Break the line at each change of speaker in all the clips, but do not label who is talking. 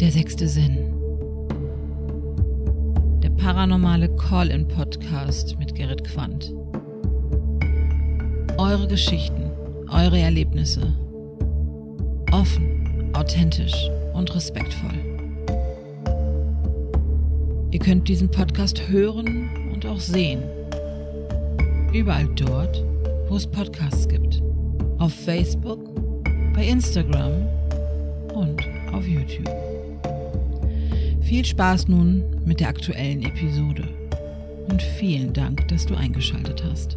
Der sechste Sinn. Der paranormale Call-in-Podcast mit Gerrit Quandt. Eure Geschichten, eure Erlebnisse. Offen, authentisch und respektvoll. Ihr könnt diesen Podcast hören und auch sehen. Überall dort, wo es Podcasts gibt. Auf Facebook, bei Instagram und auf YouTube. Viel Spaß nun mit der aktuellen Episode und vielen Dank, dass du eingeschaltet hast.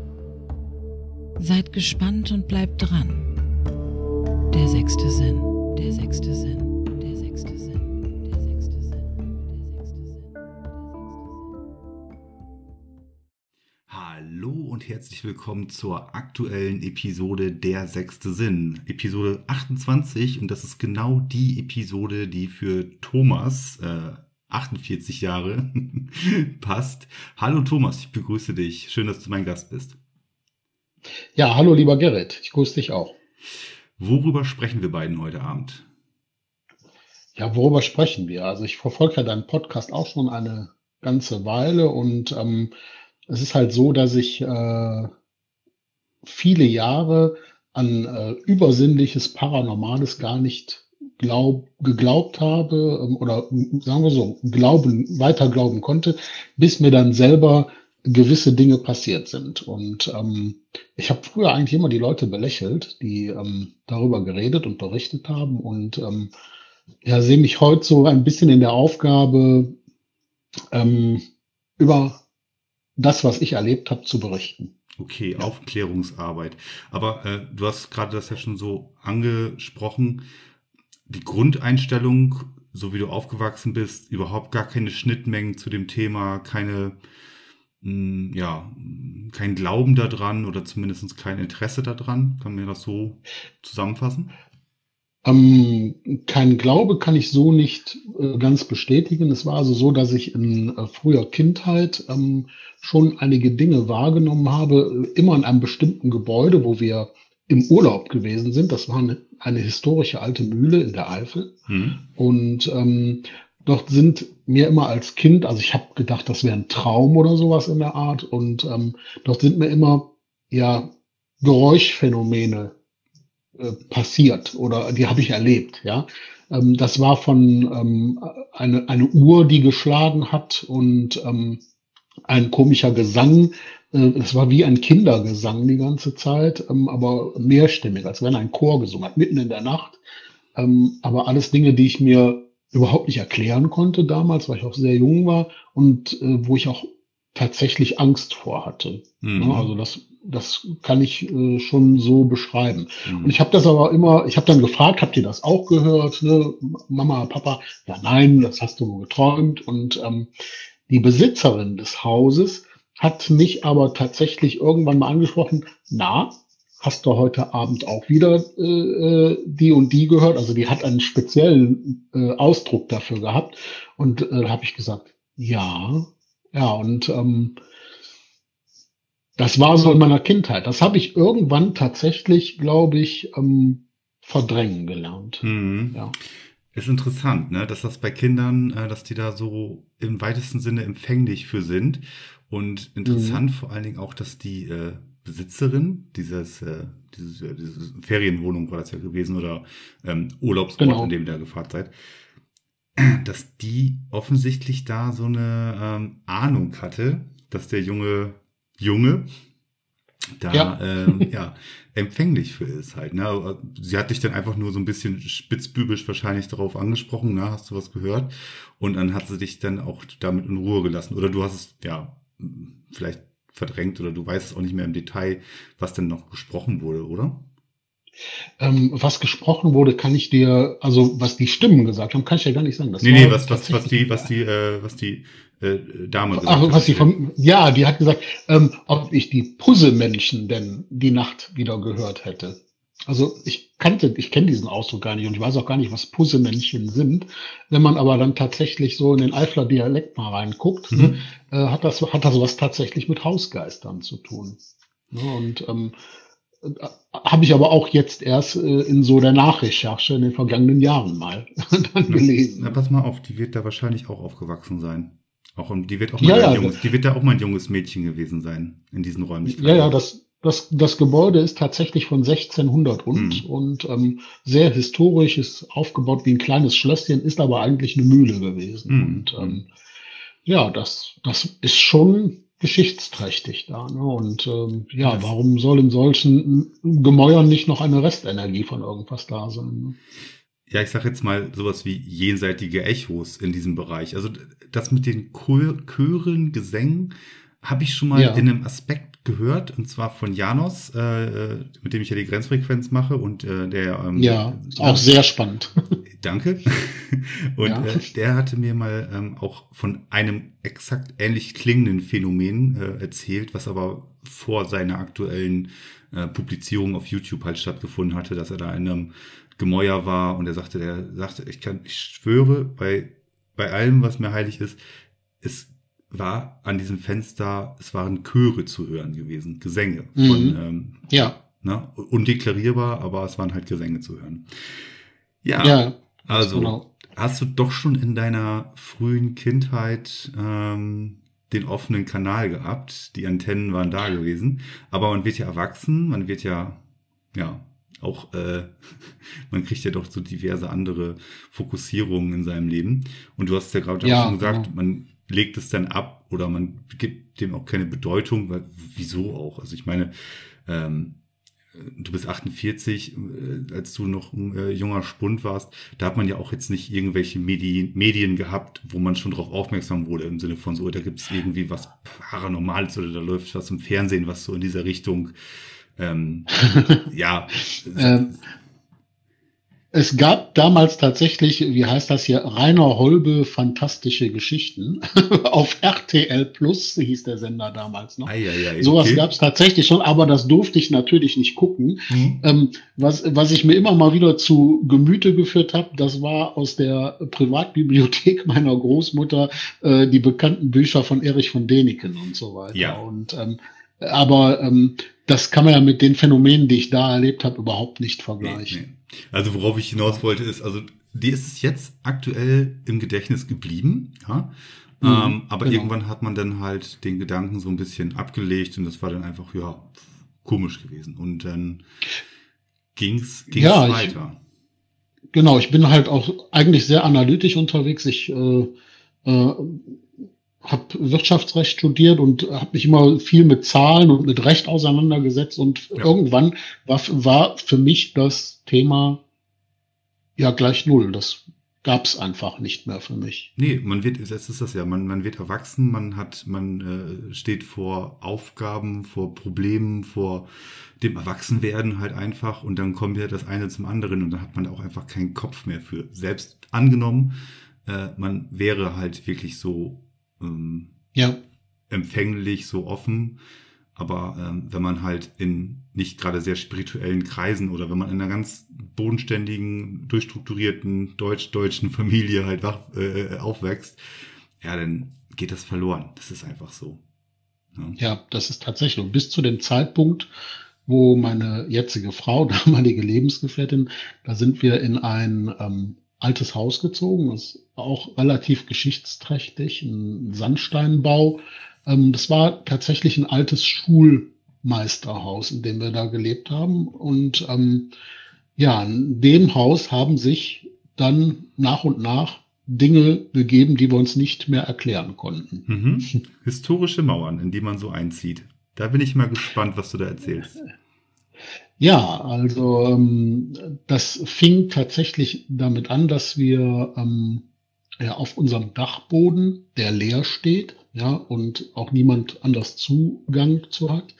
Seid gespannt und bleibt dran. Der sechste Sinn, der sechste Sinn, der sechste Sinn, der sechste Sinn, der sechste Sinn.
Hallo und herzlich willkommen zur aktuellen Episode Der sechste Sinn, Episode 28, und das ist genau die Episode, die für Thomas, 48 Jahre, passt. Hallo Thomas, ich begrüße dich. Schön, dass du mein Gast bist.
Ja, hallo lieber Gerrit, ich grüße dich auch.
Worüber sprechen wir beiden heute Abend?
Ja, worüber sprechen wir? Also ich verfolge ja deinen Podcast auch schon eine ganze Weile und es ist halt so, dass ich viele Jahre an übersinnliches, Paranormales gar nicht geglaubt habe oder sagen wir so, weiter glauben konnte, bis mir dann selber gewisse Dinge passiert sind. Und ich habe früher eigentlich immer die Leute belächelt, die darüber geredet und berichtet haben und ja, sehe mich heute so ein bisschen in der Aufgabe, über das, was ich erlebt habe, zu berichten.
Okay, ja. Aufklärungsarbeit. Aber du hast gerade das ja schon so angesprochen, die Grundeinstellung, so wie du aufgewachsen bist, überhaupt gar keine Schnittmengen zu dem Thema, kein Glauben daran oder zumindest kein Interesse daran. Kann man das so zusammenfassen?
Kein Glaube kann ich so nicht ganz bestätigen. Es war also so, dass ich in früher Kindheit schon einige Dinge wahrgenommen habe, immer in einem bestimmten Gebäude, wo wir im Urlaub gewesen sind. Das war eine historische alte Mühle in der Eifel. Und dort sind mir immer als Kind, also ich habe gedacht, das wäre ein Traum oder sowas in der Art. Und dort sind mir immer Geräuschphänomene passiert oder die habe ich erlebt, ja. Das war von eine Uhr, die geschlagen hat und ein komischer Gesang. Es war wie ein Kindergesang die ganze Zeit, aber mehrstimmig, als wenn ein Chor gesungen hat, mitten in der Nacht. Aber alles Dinge, die ich mir überhaupt nicht erklären konnte damals, weil ich auch sehr jung war und wo ich auch tatsächlich Angst vor hatte. Ja, also das kann ich schon so beschreiben. Und ich habe das aber immer, ich habe dann gefragt, habt ihr das auch gehört, ne? Mama, Papa? Ja, nein, das hast du nur geträumt. Und die Besitzerin des Hauses hat mich aber tatsächlich irgendwann mal angesprochen, hast du heute Abend auch wieder die und die gehört? Also die hat einen speziellen Ausdruck dafür gehabt. Und da habe ich gesagt, ja, und das war so in meiner Kindheit. Das habe ich irgendwann tatsächlich, glaube ich, verdrängen gelernt. Ja.
Ist interessant, ne, dass das bei Kindern, dass die da so im weitesten Sinne empfänglich für sind. Und interessant vor allen Dingen auch, dass die Besitzerin diese Ferienwohnung war das ja gewesen oder Urlaubsort,
Genau.
in dem ihr da gefahren seid, dass die offensichtlich da so eine Ahnung hatte, dass der Junge da empfänglich für ist halt. Ne? Sie hat dich dann einfach nur so ein bisschen spitzbübisch wahrscheinlich darauf angesprochen, ne? Hast du was gehört? Und dann hat sie dich dann auch damit in Ruhe gelassen. Oder du hast es vielleicht verdrängt oder du weißt es auch nicht mehr im Detail, was denn noch gesprochen wurde, oder?
Was gesprochen wurde, kann ich dir, also was die Stimmen gesagt haben, kann ich ja gar nicht sagen. Das
Nee,
war
was die Dame gesagt
Ach,
hat.
was die hat gesagt, ob ich die Puzzlemännchen denn die Nacht wieder gehört hätte. Also ich kenne diesen Ausdruck gar nicht und ich weiß auch gar nicht, was Puzzlemännchen sind. Wenn man aber dann tatsächlich so in den Eifler Dialekt mal reinguckt, hat das was tatsächlich mit Hausgeistern zu tun. Ja, und habe ich aber auch jetzt erst in so der Nachrecherche in den vergangenen Jahren mal dann gelesen.
Na, pass mal auf, die wird da wahrscheinlich auch aufgewachsen sein. Die wird auch
Ja,
mal
ja,
die wird da auch mal ein junges Mädchen gewesen sein in diesen Räumlichkeiten.
ja, das Gebäude ist tatsächlich von 1600 und sehr historisch, ist aufgebaut wie ein kleines Schlösschen, ist aber eigentlich eine Mühle gewesen. Und ja, das ist schon geschichtsträchtig da. Ne? Und ja, warum soll in solchen Gemäuern nicht noch eine Restenergie von irgendwas da sein? Ne?
Ja, ich sag jetzt mal sowas wie jenseitige Echos in diesem Bereich. Also das mit den Chören, Gesängen habe ich schon mal in einem Aspekt gehört, und zwar von Janos, mit dem ich ja die Grenzfrequenz mache und der
ist auch sehr spannend.
Danke. Und der hatte mir mal auch von einem exakt ähnlich klingenden Phänomen erzählt, was aber vor seiner aktuellen Publizierung auf YouTube halt stattgefunden hatte, dass er da in einem Gemäuer war, und er sagte, ich schwöre, bei allem, was mir heilig ist, es war an diesem Fenster, es waren Chöre zu hören gewesen, Gesänge von, undeklarierbar, aber es waren halt Gesänge zu hören. Ja, also genau. Hast du doch schon in deiner frühen Kindheit den offenen Kanal gehabt, die Antennen waren da gewesen, aber man wird ja erwachsen, man wird ja auch, man kriegt ja doch so diverse andere Fokussierungen in seinem Leben. Und du hast ja gerade schon gesagt, man legt es dann ab oder man gibt dem auch keine Bedeutung, weil wieso auch? Also ich meine, du bist 48, als du noch ein junger Spund warst, da hat man ja auch jetzt nicht irgendwelche Medien gehabt, wo man schon drauf aufmerksam wurde, im Sinne von so, da gibt es irgendwie was Paranormales oder da läuft was im Fernsehen, was so in dieser Richtung
es gab damals tatsächlich, wie heißt das hier, Rainer Holbe fantastische Geschichten auf RTL Plus, hieß der Sender damals noch. Sowas gab es tatsächlich schon, aber das durfte ich natürlich nicht gucken. Was ich mir immer mal wieder zu Gemüte geführt habe, das war aus der Privatbibliothek meiner Großmutter die bekannten Bücher von Erich von Däniken und so weiter.
Ja.
Und aber das kann man ja mit den Phänomenen, die ich da erlebt habe, überhaupt nicht vergleichen.
Nee. Also worauf ich hinaus wollte ist, also dir ist es jetzt aktuell im Gedächtnis geblieben, ja? Aber irgendwann hat man dann halt den Gedanken so ein bisschen abgelegt und das war dann einfach, komisch gewesen. Und dann ging's weiter.
Ich bin halt auch eigentlich sehr analytisch unterwegs. Ich habe Wirtschaftsrecht studiert und habe mich immer viel mit Zahlen und mit Recht auseinandergesetzt und irgendwann war für mich das Thema gleich null. Das gab's einfach nicht mehr für mich.
Nee, man wird erwachsen, man steht vor Aufgaben, vor Problemen, vor dem Erwachsenwerden halt einfach, und dann kommt ja das eine zum anderen und dann hat man auch einfach keinen Kopf mehr für. Selbst angenommen, man wäre halt wirklich so empfänglich, so offen, aber wenn man halt in nicht gerade sehr spirituellen Kreisen oder wenn man in einer ganz bodenständigen, durchstrukturierten deutschen Familie halt aufwächst, dann geht das verloren. Das ist einfach so.
Ja, das ist tatsächlich. Und bis zu dem Zeitpunkt, wo meine jetzige Frau, damalige Lebensgefährtin, da sind wir in ein altes Haus gezogen, ist auch relativ geschichtsträchtig, ein Sandsteinbau. Das war tatsächlich ein altes Schulmeisterhaus, in dem wir da gelebt haben. Und in dem Haus haben sich dann nach und nach Dinge begeben, die wir uns nicht mehr erklären konnten.
Historische Mauern, in die man so einzieht. Da bin ich mal gespannt, was du da erzählst.
Ja, also das fing tatsächlich damit an, dass wir auf unserem Dachboden, der leer steht, und auch niemand anders Zugang zu hat,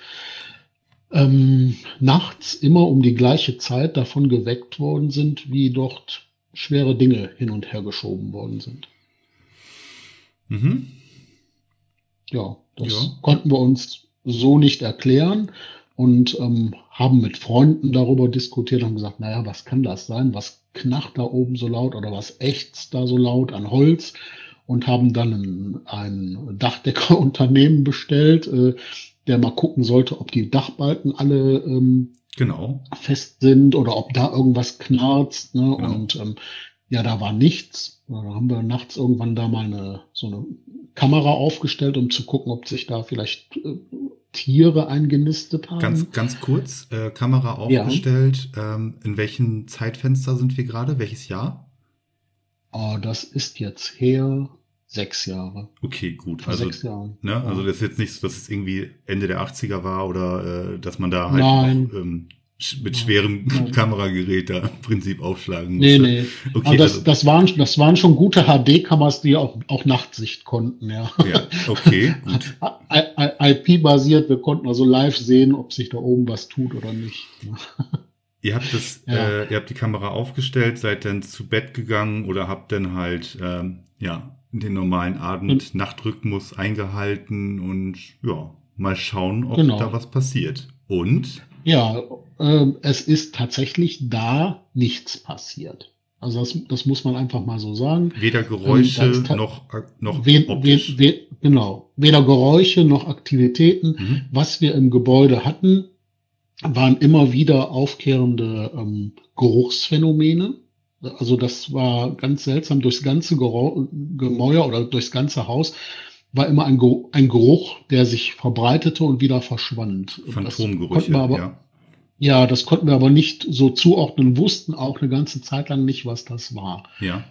nachts immer um die gleiche Zeit davon geweckt worden sind, wie dort schwere Dinge hin und her geschoben worden sind. Das konnten wir uns so nicht erklären. Und haben mit Freunden darüber diskutiert und gesagt, was kann das sein? Was knarrt da oben so laut oder was ächzt da so laut an Holz? Und haben dann ein Dachdeckerunternehmen bestellt, der mal gucken sollte, ob die Dachbalken alle
Genau.
fest sind oder ob da irgendwas knarzt, ne?
Genau.
Und ja, da war nichts. Da haben wir nachts irgendwann da mal so eine Kamera aufgestellt, um zu gucken, ob sich da vielleicht Tiere eingenistet haben.
Ganz kurz, Kamera
Ja.
aufgestellt. In welchem Zeitfenster sind wir gerade? Welches Jahr?
Das ist jetzt her 6 Jahre.
Okay, gut.
Vor
Also,
6 Jahren.
ne,
Ja.
also das ist jetzt nicht so, dass es irgendwie Ende der 80er war oder dass man da halt
Nein.
noch mit schwerem
Nein.
Kameragerät da im Prinzip aufschlagen
Nee,
musste.
nee.
Okay,
Aber
also,
das waren schon gute HD-Kameras, die auch Nachtsicht konnten, ja.
ja, okay, gut.
IP-basiert, wir konnten also live sehen, ob sich da oben was tut oder nicht.
Ihr habt
Ja.
ihr habt die Kamera aufgestellt, seid dann zu Bett gegangen oder habt dann halt, den normalen Abend-Nacht-Rhythmus eingehalten und ja, mal schauen, ob
Genau.
da was passiert. Und?
Ja, es ist tatsächlich da nichts passiert. Also das muss man einfach mal so sagen.
Weder Geräusche
da ist
noch
optisch. Genau. Weder Geräusche noch Aktivitäten.
Mhm.
Was wir im Gebäude hatten, waren immer wieder aufkehrende Geruchsphänomene. Also das war ganz seltsam. Durchs ganze Gemäuer oder durchs ganze Haus war immer ein Geruch, der sich verbreitete und wieder verschwand.
Phantomgerüche,
Ja, das konnten wir aber nicht so zuordnen, wussten auch eine ganze Zeit lang nicht, was das war.
Ja.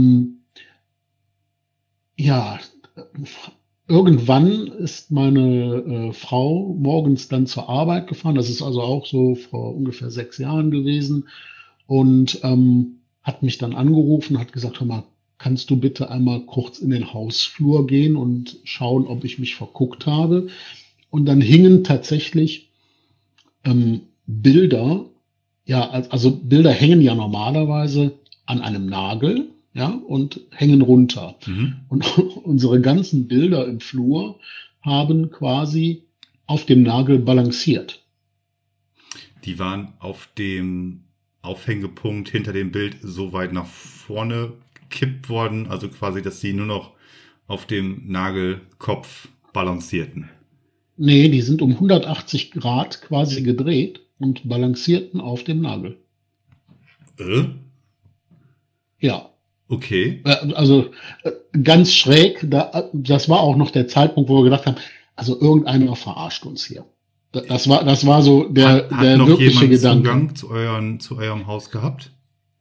Irgendwann ist meine Frau morgens dann zur Arbeit gefahren. Das ist also auch so vor ungefähr 6 Jahren gewesen und hat mich dann angerufen, hat gesagt, hör mal, kannst du bitte einmal kurz in den Hausflur gehen und schauen, ob ich mich verguckt habe? Und dann hingen tatsächlich Bilder, ja, also Bilder hängen ja normalerweise an einem Nagel, ja, und hängen runter.
Mhm.
Und unsere ganzen Bilder im Flur haben quasi auf dem Nagel balanciert.
Die waren auf dem Aufhängepunkt hinter dem Bild so weit nach vorne gekippt worden, also quasi, dass sie nur noch auf dem Nagelkopf balancierten.
Nee, die sind um 180 Grad quasi gedreht und balancierten auf dem Nagel. Ja.
Okay.
Also ganz schräg, das war auch noch der Zeitpunkt, wo wir gedacht haben, also irgendeiner verarscht uns hier. Das war so der
noch
wirkliche
jemand
Gedanke.
Zugang zu eurem Haus gehabt?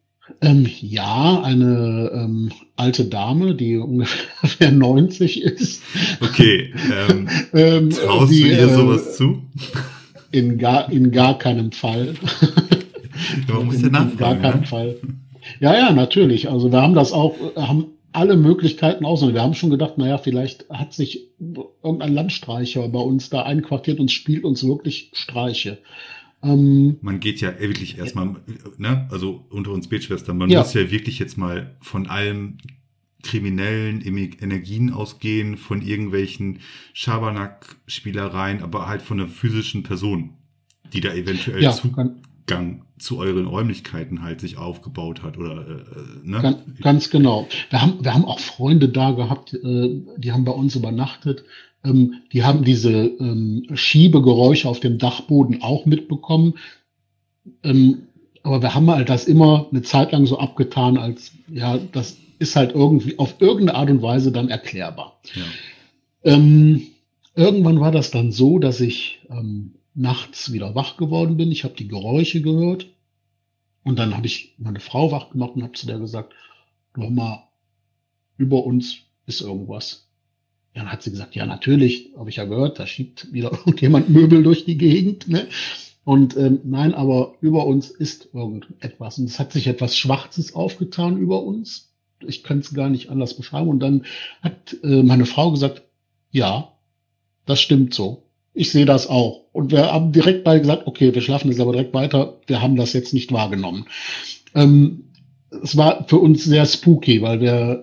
Ja, eine alte Dame, die ungefähr 90 ist.
Okay. Traust du ihr sowas zu?
In gar keinem Fall.
Ja, man muss ja nachfragen.
In gar keinem Fall. Ja, natürlich. Also wir haben haben alle Möglichkeiten ausgenommen. Wir haben schon gedacht, naja, vielleicht hat sich irgendein Landstreicher bei uns da einquartiert und spielt uns wirklich Streiche.
Man geht ja wirklich erstmal, ne, also unter uns Betschwestern, man muss ja wirklich jetzt mal von allem kriminellen Energien ausgehen, von irgendwelchen Schabernack-Spielereien, aber halt von einer physischen Person, die da eventuell Zugang zu euren Räumlichkeiten halt sich aufgebaut hat oder ne?
Ganz genau. Wir haben auch Freunde da gehabt, die haben bei uns übernachtet. Die haben diese Schiebegeräusche auf dem Dachboden auch mitbekommen. Aber wir haben halt das immer eine Zeit lang so abgetan, als ja, das ist halt irgendwie auf irgendeine Art und Weise dann erklärbar.
Ja.
Irgendwann war das dann so, dass ich nachts wieder wach geworden bin. Ich habe die Geräusche gehört und dann habe ich meine Frau wach gemacht und habe zu der gesagt, hör mal, über uns ist irgendwas. Ja, dann hat sie gesagt, ja natürlich, habe ich ja gehört, da schiebt wieder irgendjemand Möbel durch die Gegend. Ne? Und nein, aber über uns ist irgendetwas. Und es hat sich etwas Schwarzes aufgetan über uns. Ich kann es gar nicht anders beschreiben. Und dann hat meine Frau gesagt, ja, das stimmt so. Ich sehe das auch. Und wir haben direkt beide gesagt, okay, wir schlafen jetzt aber direkt weiter. Wir haben das jetzt nicht wahrgenommen. Es war für uns sehr spooky, weil wir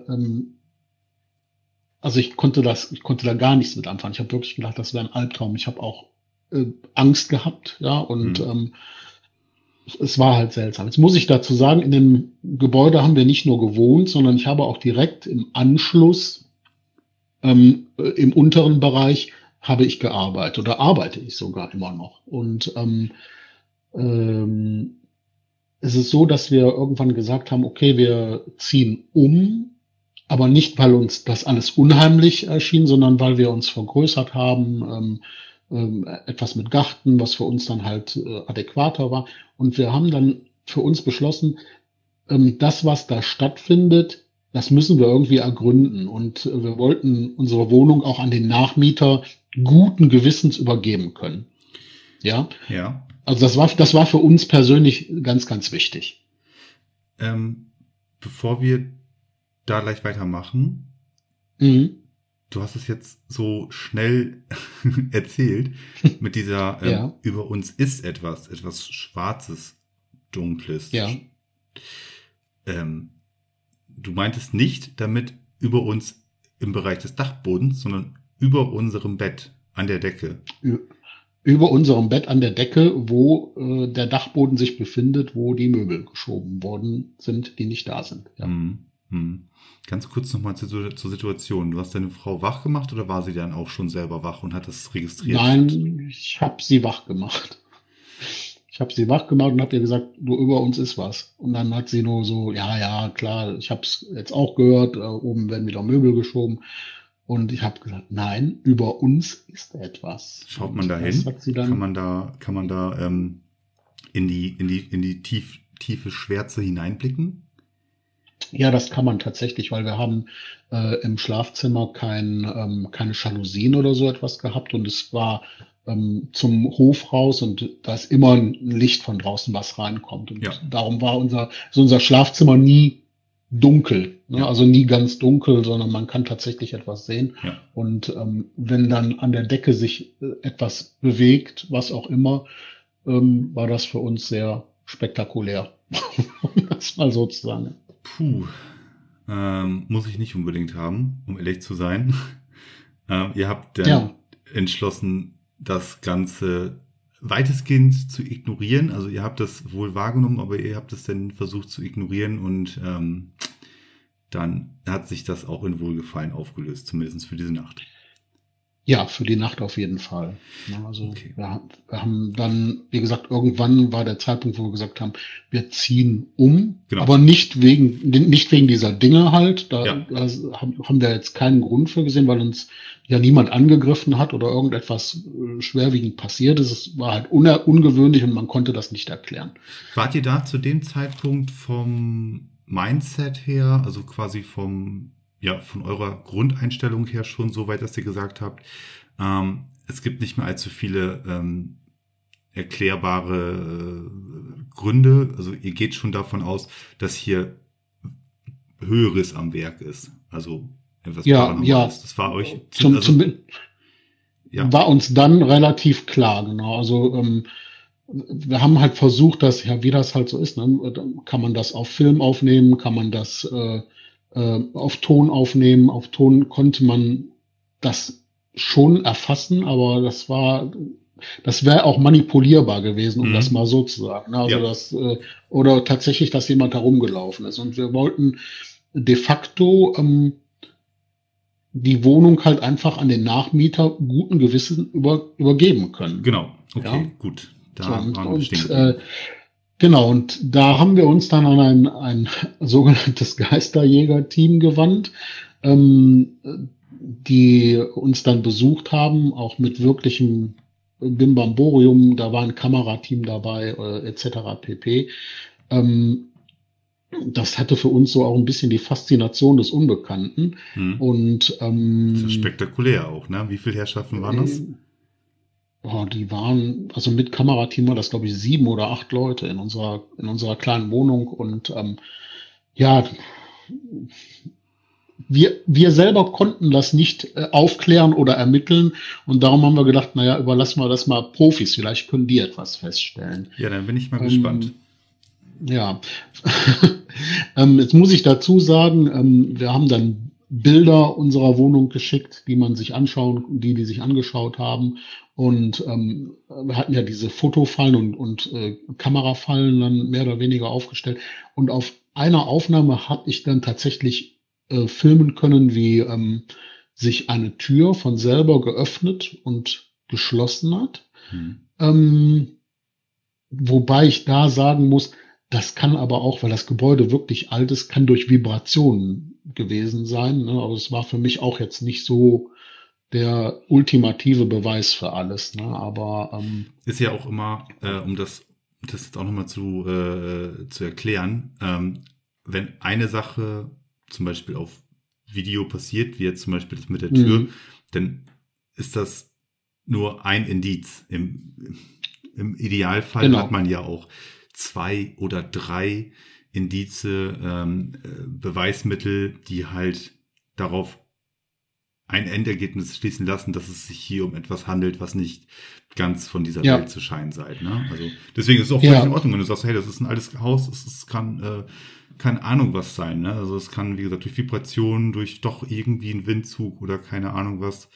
also ich konnte da gar nichts mit anfangen. Ich habe wirklich gedacht, das wäre ein Albtraum. Ich habe auch Angst gehabt, ja, und es war halt seltsam. Jetzt muss ich dazu sagen, in dem Gebäude haben wir nicht nur gewohnt, sondern ich habe auch direkt im Anschluss im unteren Bereich habe ich gearbeitet oder arbeite ich sogar immer noch. Und es ist so, dass wir irgendwann gesagt haben, okay, wir ziehen um, aber nicht, weil uns das alles unheimlich erschien, sondern weil wir uns vergrößert haben, etwas mit Garten, was für uns dann halt adäquater war. Und wir haben dann für uns beschlossen, das, was da stattfindet, das müssen wir irgendwie ergründen. Und wir wollten unsere Wohnung auch an den Nachmieter guten Gewissens übergeben können. Ja.
Ja.
Also das war für uns persönlich ganz, ganz wichtig.
Bevor wir da gleich weitermachen, du hast es jetzt so schnell erzählt, mit dieser
Ja.
über uns ist etwas Schwarzes, Dunkles.
Ja.
Du meintest nicht damit über uns im Bereich des Dachbodens, sondern über unserem Bett an der Decke.
Über unserem Bett an der Decke, wo der Dachboden sich befindet, wo die Möbel geschoben worden sind, die nicht da sind. Ja.
Ganz kurz nochmal zur Situation. Du hast deine Frau wach gemacht oder war sie dann auch schon selber wach und hat das registriert?
Nein, ich habe sie wach gemacht. Ich habe sie wach gemacht und habe ihr gesagt, du, über uns ist was. Und dann hat sie nur so, ja, klar, ich habe es jetzt auch gehört, oben werden wieder Möbel geschoben. Und ich habe gesagt, nein, über uns ist etwas.
Schaut man da
das
hin?
hat sie dann,
Kann man da in die tiefe Schwärze hineinblicken?
Ja, das kann man tatsächlich, weil wir haben im Schlafzimmer keine Jalousien oder so etwas gehabt und es war zum Hof raus und da ist immer ein Licht von draußen, was reinkommt. Und
Ja.
darum war unser Schlafzimmer nie dunkel, ne?
Ja.
Also nie ganz dunkel, sondern man kann tatsächlich etwas sehen.
Ja.
Und wenn dann an der Decke sich etwas bewegt, was auch immer, war das für uns sehr spektakulär, um das mal so zu sagen.
Puh, muss ich nicht unbedingt haben, um ehrlich zu sein. Ihr habt dann
Ja.
entschlossen, das Ganze weitestgehend zu ignorieren. Also ihr habt das wohl wahrgenommen, aber ihr habt es dann versucht zu ignorieren und dann hat sich das auch in Wohlgefallen aufgelöst, zumindest für diese Nacht.
Ja, für die Nacht auf jeden Fall. Ja, also
Okay.
wir haben dann, wie gesagt, irgendwann war der Zeitpunkt, wo wir gesagt haben, wir ziehen um,
Genau.
aber nicht wegen dieser Dinge halt. Da,
Ja.
da haben wir jetzt keinen Grund für gesehen, weil uns ja niemand angegriffen hat oder irgendetwas schwerwiegend passiert ist. Es war halt ungewöhnlich und man konnte das nicht erklären.
Wart ihr da zu dem Zeitpunkt vom Mindset her, also quasi von eurer Grundeinstellung her schon so weit, dass ihr gesagt habt, es gibt nicht mehr allzu viele erklärbare Gründe. Also ihr geht schon davon aus, dass hier Höheres am Werk ist. Also etwas Paranormales.
Ja.
Das war euch
War uns dann relativ klar, genau. Also wir haben halt versucht, wie das halt so ist, ne? Kann man das auf Film aufnehmen, kann man das auf Ton aufnehmen. Auf Ton konnte man das schon erfassen, aber das wäre auch manipulierbar gewesen, um das mal so zu sagen. Also
Ja.
Oder tatsächlich, dass jemand herumgelaufen ist. Und wir wollten de facto die Wohnung halt einfach an den Nachmieter guten Gewissen übergeben können.
Genau, okay,
Ja.
gut. Da
So,
waren wir stehen
und
geblieben.
genau, und da haben wir uns dann an ein sogenanntes Geisterjäger-Team gewandt, die uns dann besucht haben, auch mit wirklichem Bimbamborium, da war ein Kamerateam dabei, etc. pp. Das hatte für uns so auch ein bisschen die Faszination des Unbekannten. Und
Das ist spektakulär auch, ne? Wie viele Herrschaften waren das?
Die waren, also mit Kamerateam war das, glaube ich, 7 oder 8 Leute in unserer kleinen Wohnung. Und wir selber konnten das nicht aufklären oder ermitteln. Und darum haben wir gedacht, überlassen wir das mal Profis. Vielleicht können die etwas feststellen.
Ja, dann bin ich mal gespannt.
Ja, jetzt muss ich dazu sagen, wir haben dann Bilder unserer Wohnung geschickt, die sich angeschaut haben. Und wir hatten ja diese Fotofallen und Kamerafallen dann mehr oder weniger aufgestellt. Und auf einer Aufnahme habe ich dann tatsächlich filmen können, wie sich eine Tür von selber geöffnet und geschlossen hat. wobei ich da sagen muss, das kann aber auch, weil das Gebäude wirklich alt ist, kann durch Vibrationen gewesen sein. Ne? Aber es war für mich auch jetzt nicht so der ultimative Beweis für alles. Ne? Aber
ist ja auch immer, um das jetzt auch nochmal zu erklären, wenn eine Sache zum Beispiel auf Video passiert, wie jetzt zum Beispiel das mit der Tür, dann ist das nur ein Indiz. Im Idealfall hat man ja auch 2 oder 3 Indize, Beweismittel, die halt darauf ein Endergebnis schließen lassen, dass es sich hier um etwas handelt, was nicht ganz von dieser Welt zu scheinen sei. Ne? Also deswegen ist es auch völlig in Ordnung, wenn du sagst, hey, das ist ein altes Haus, es kann keine Ahnung was sein. Ne? Also es kann, wie gesagt, durch Vibrationen, durch doch irgendwie einen Windzug oder keine Ahnung was.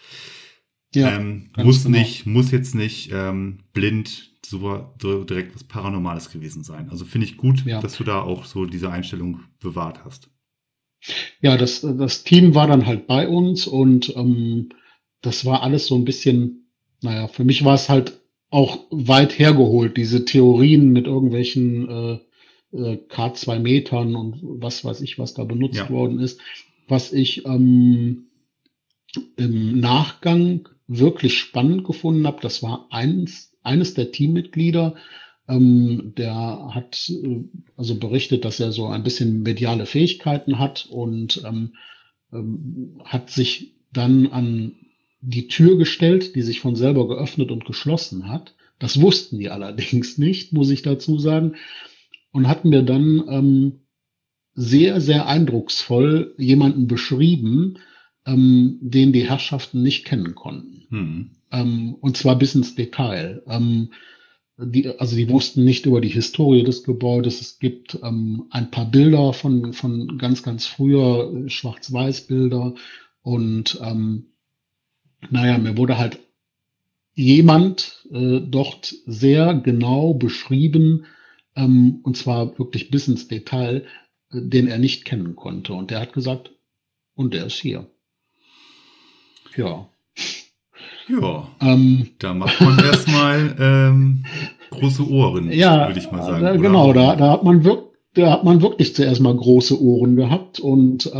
Muss jetzt nicht blind so direkt was Paranormales gewesen sein. Also finde ich gut, dass du da auch so diese Einstellung bewahrt hast.
Ja, das Team war dann halt bei uns und das war alles so ein bisschen, naja, für mich war es halt auch weit hergeholt, diese Theorien mit irgendwelchen K2-Metern und was weiß ich, was da benutzt worden ist. Was ich im Nachgang wirklich spannend gefunden habe, das war eines der Teammitglieder, der hat also berichtet, dass er so ein bisschen mediale Fähigkeiten hat und hat sich dann an die Tür gestellt, die sich von selber geöffnet und geschlossen hat. Das wussten die allerdings nicht, muss ich dazu sagen, und hat mir dann sehr, sehr eindrucksvoll jemanden beschrieben, den die Herrschaften nicht kennen konnten. Und zwar bis ins Detail. Die wussten nicht über die Historie des Gebäudes. Es gibt ein paar Bilder von ganz, ganz früher, Schwarz-Weiß-Bilder. Und mir wurde halt jemand dort sehr genau beschrieben, und zwar wirklich bis ins Detail, den er nicht kennen konnte. Und der hat gesagt, und der ist hier. Ja.
Ja, da macht man erstmal große Ohren, würde ich mal sagen.
Genau, da hat man wirklich zuerst mal große Ohren gehabt und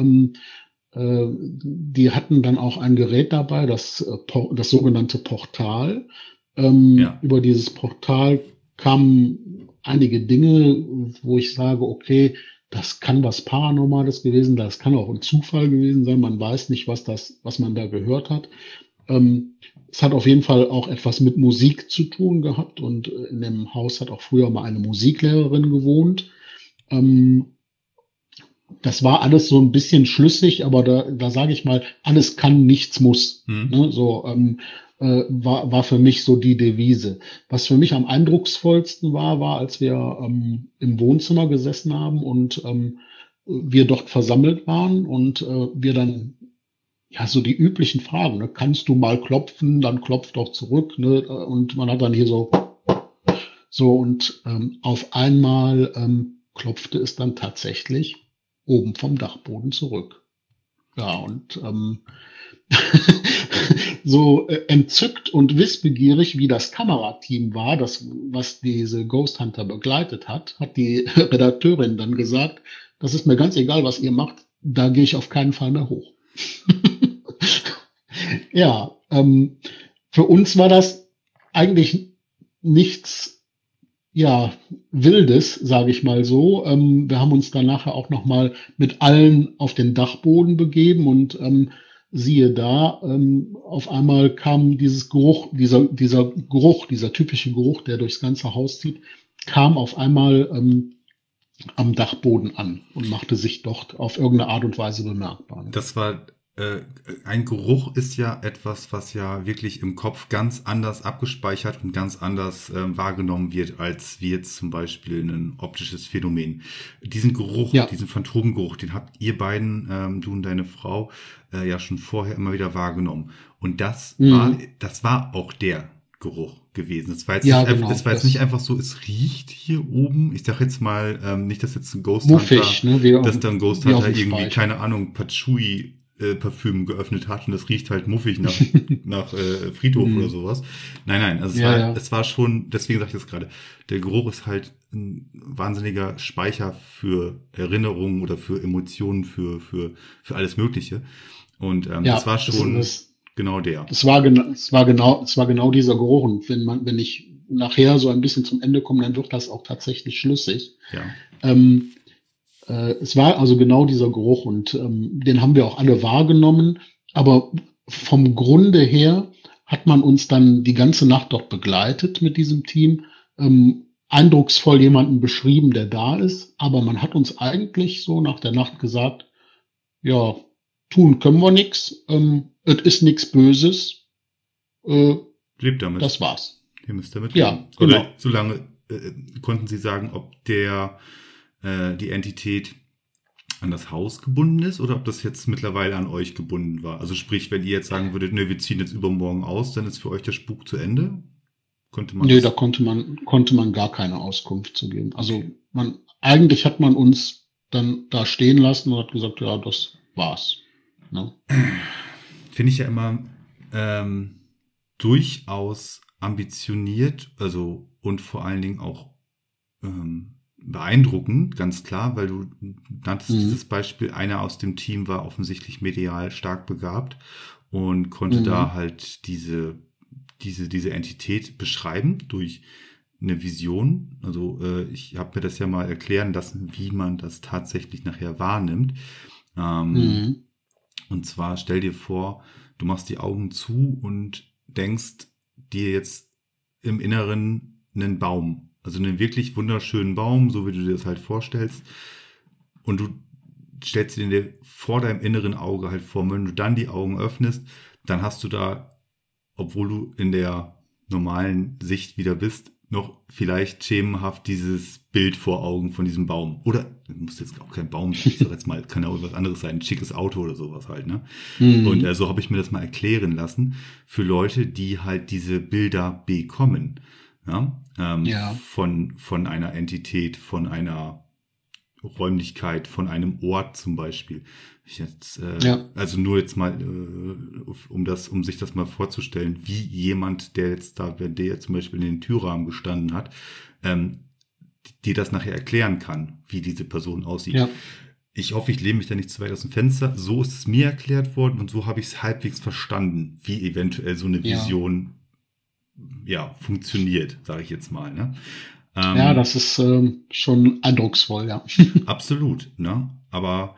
die hatten dann auch ein Gerät dabei, das sogenannte Portal. Über dieses Portal kamen einige Dinge, wo ich sage, okay, das kann was Paranormales gewesen sein, das kann auch ein Zufall gewesen sein, man weiß nicht, was man da gehört hat. Es hat auf jeden Fall auch etwas mit Musik zu tun gehabt und in dem Haus hat auch früher mal eine Musiklehrerin gewohnt. Das war alles so ein bisschen schlüssig, aber da sage ich mal, alles kann, nichts muss. Ne? So war für mich so die Devise. Was für mich am eindrucksvollsten war, als wir im Wohnzimmer gesessen haben und wir dort versammelt waren und wir dann so die üblichen Fragen, ne? Kannst du mal klopfen, dann klopft doch zurück, ne? Und man hat dann hier so und auf einmal klopfte es dann tatsächlich oben vom Dachboden zurück. Ja, und so entzückt und wissbegierig, wie das Kamerateam war, was diese Ghost Hunter begleitet hat die Redakteurin dann gesagt, das ist mir ganz egal, was ihr macht, da gehe ich auf keinen Fall mehr hoch. Ja, für uns war das eigentlich nichts, Wildes, sage ich mal so. Wir haben uns dann nachher auch noch mal mit allen auf den Dachboden begeben und siehe da, auf einmal kam dieser typische Geruch, der durchs ganze Haus zieht, kam auf einmal am Dachboden an und machte sich dort auf irgendeine Art und Weise bemerkbar.
Das war ein Geruch ist ja etwas, was ja wirklich im Kopf ganz anders abgespeichert und ganz anders wahrgenommen wird, als wie jetzt zum Beispiel ein optisches Phänomen. Diesen Geruch, diesen Phantomgeruch, den habt ihr beiden, du und deine Frau, ja schon vorher immer wieder wahrgenommen. Und das war auch der Geruch gewesen. Es war jetzt nicht einfach so, es riecht hier oben. Ich sag jetzt mal, nicht, dass jetzt ein Ghost Hunter,
muffig, ne?
Dass dann Ghost Hunter irgendwie, keine Ahnung, Patchouli Parfüm geöffnet hat und das riecht halt muffig nach Friedhof oder sowas. Nein, also es war schon, deswegen sage ich das gerade, der Geruch ist halt ein wahnsinniger Speicher für Erinnerungen oder für Emotionen, für alles Mögliche. Und das war schon genau der.
Es war genau dieser Geruch. Und wenn ich nachher so ein bisschen zum Ende komme, dann wird das auch tatsächlich schlüssig.
Ja.
Es war also genau dieser Geruch und den haben wir auch alle wahrgenommen. Aber vom Grunde her hat man uns dann die ganze Nacht dort begleitet mit diesem Team. Eindrucksvoll jemanden beschrieben, der da ist. Aber man hat uns eigentlich so nach der Nacht gesagt, ja, tun können wir nix. Es ist nichts Böses.
Lebt damit.
Das war's.
Ihr müsst damit
leben. Ja, genau.
Oder solange konnten Sie sagen, ob die Entität an das Haus gebunden ist oder ob das jetzt mittlerweile an euch gebunden war? Also sprich, wenn ihr jetzt sagen würdet, ne, wir ziehen jetzt übermorgen aus, dann ist für euch der Spuk zu Ende?
Da konnte man gar keine Auskunft zu geben. Also eigentlich hat man uns dann da stehen lassen und hat gesagt, ja, das war's. Ne?
Finde ich ja immer durchaus ambitioniert, also und vor allen Dingen auch beeindruckend, ganz klar, weil du nanntest dieses Beispiel, einer aus dem Team war offensichtlich medial stark begabt und konnte da halt diese Entität beschreiben durch eine Vision. Also ich habe mir das ja mal erklären lassen, wie man das tatsächlich nachher wahrnimmt. Und zwar stell dir vor, du machst die Augen zu und denkst dir jetzt im Inneren einen Baum. Also einen wirklich wunderschönen Baum, so wie du dir das halt vorstellst. Und du stellst dir vor deinem inneren Auge halt vor. Wenn du dann die Augen öffnest, dann hast du da, obwohl du in der normalen Sicht wieder bist, noch vielleicht schemenhaft dieses Bild vor Augen von diesem Baum. Oder, muss jetzt auch kein Baum sein, ich sag jetzt mal, kann ja auch was anderes sein, ein schickes Auto oder sowas halt, ne? Und so habe ich mir das mal erklären lassen für Leute, die halt diese Bilder bekommen. Ja, von einer Entität, von einer Räumlichkeit, von einem Ort zum Beispiel. Also nur jetzt mal, um sich das mal vorzustellen, wie jemand, der zum Beispiel in den Türrahmen gestanden hat, dir das nachher erklären kann, wie diese Person aussieht. Ja. Ich hoffe, ich lehne mich da nicht zu weit aus dem Fenster. So ist es mir erklärt worden und so habe ich es halbwegs verstanden, wie eventuell so eine Vision funktioniert, sage ich jetzt mal. Ne?
Das ist schon eindrucksvoll, ja.
Absolut, ne? Aber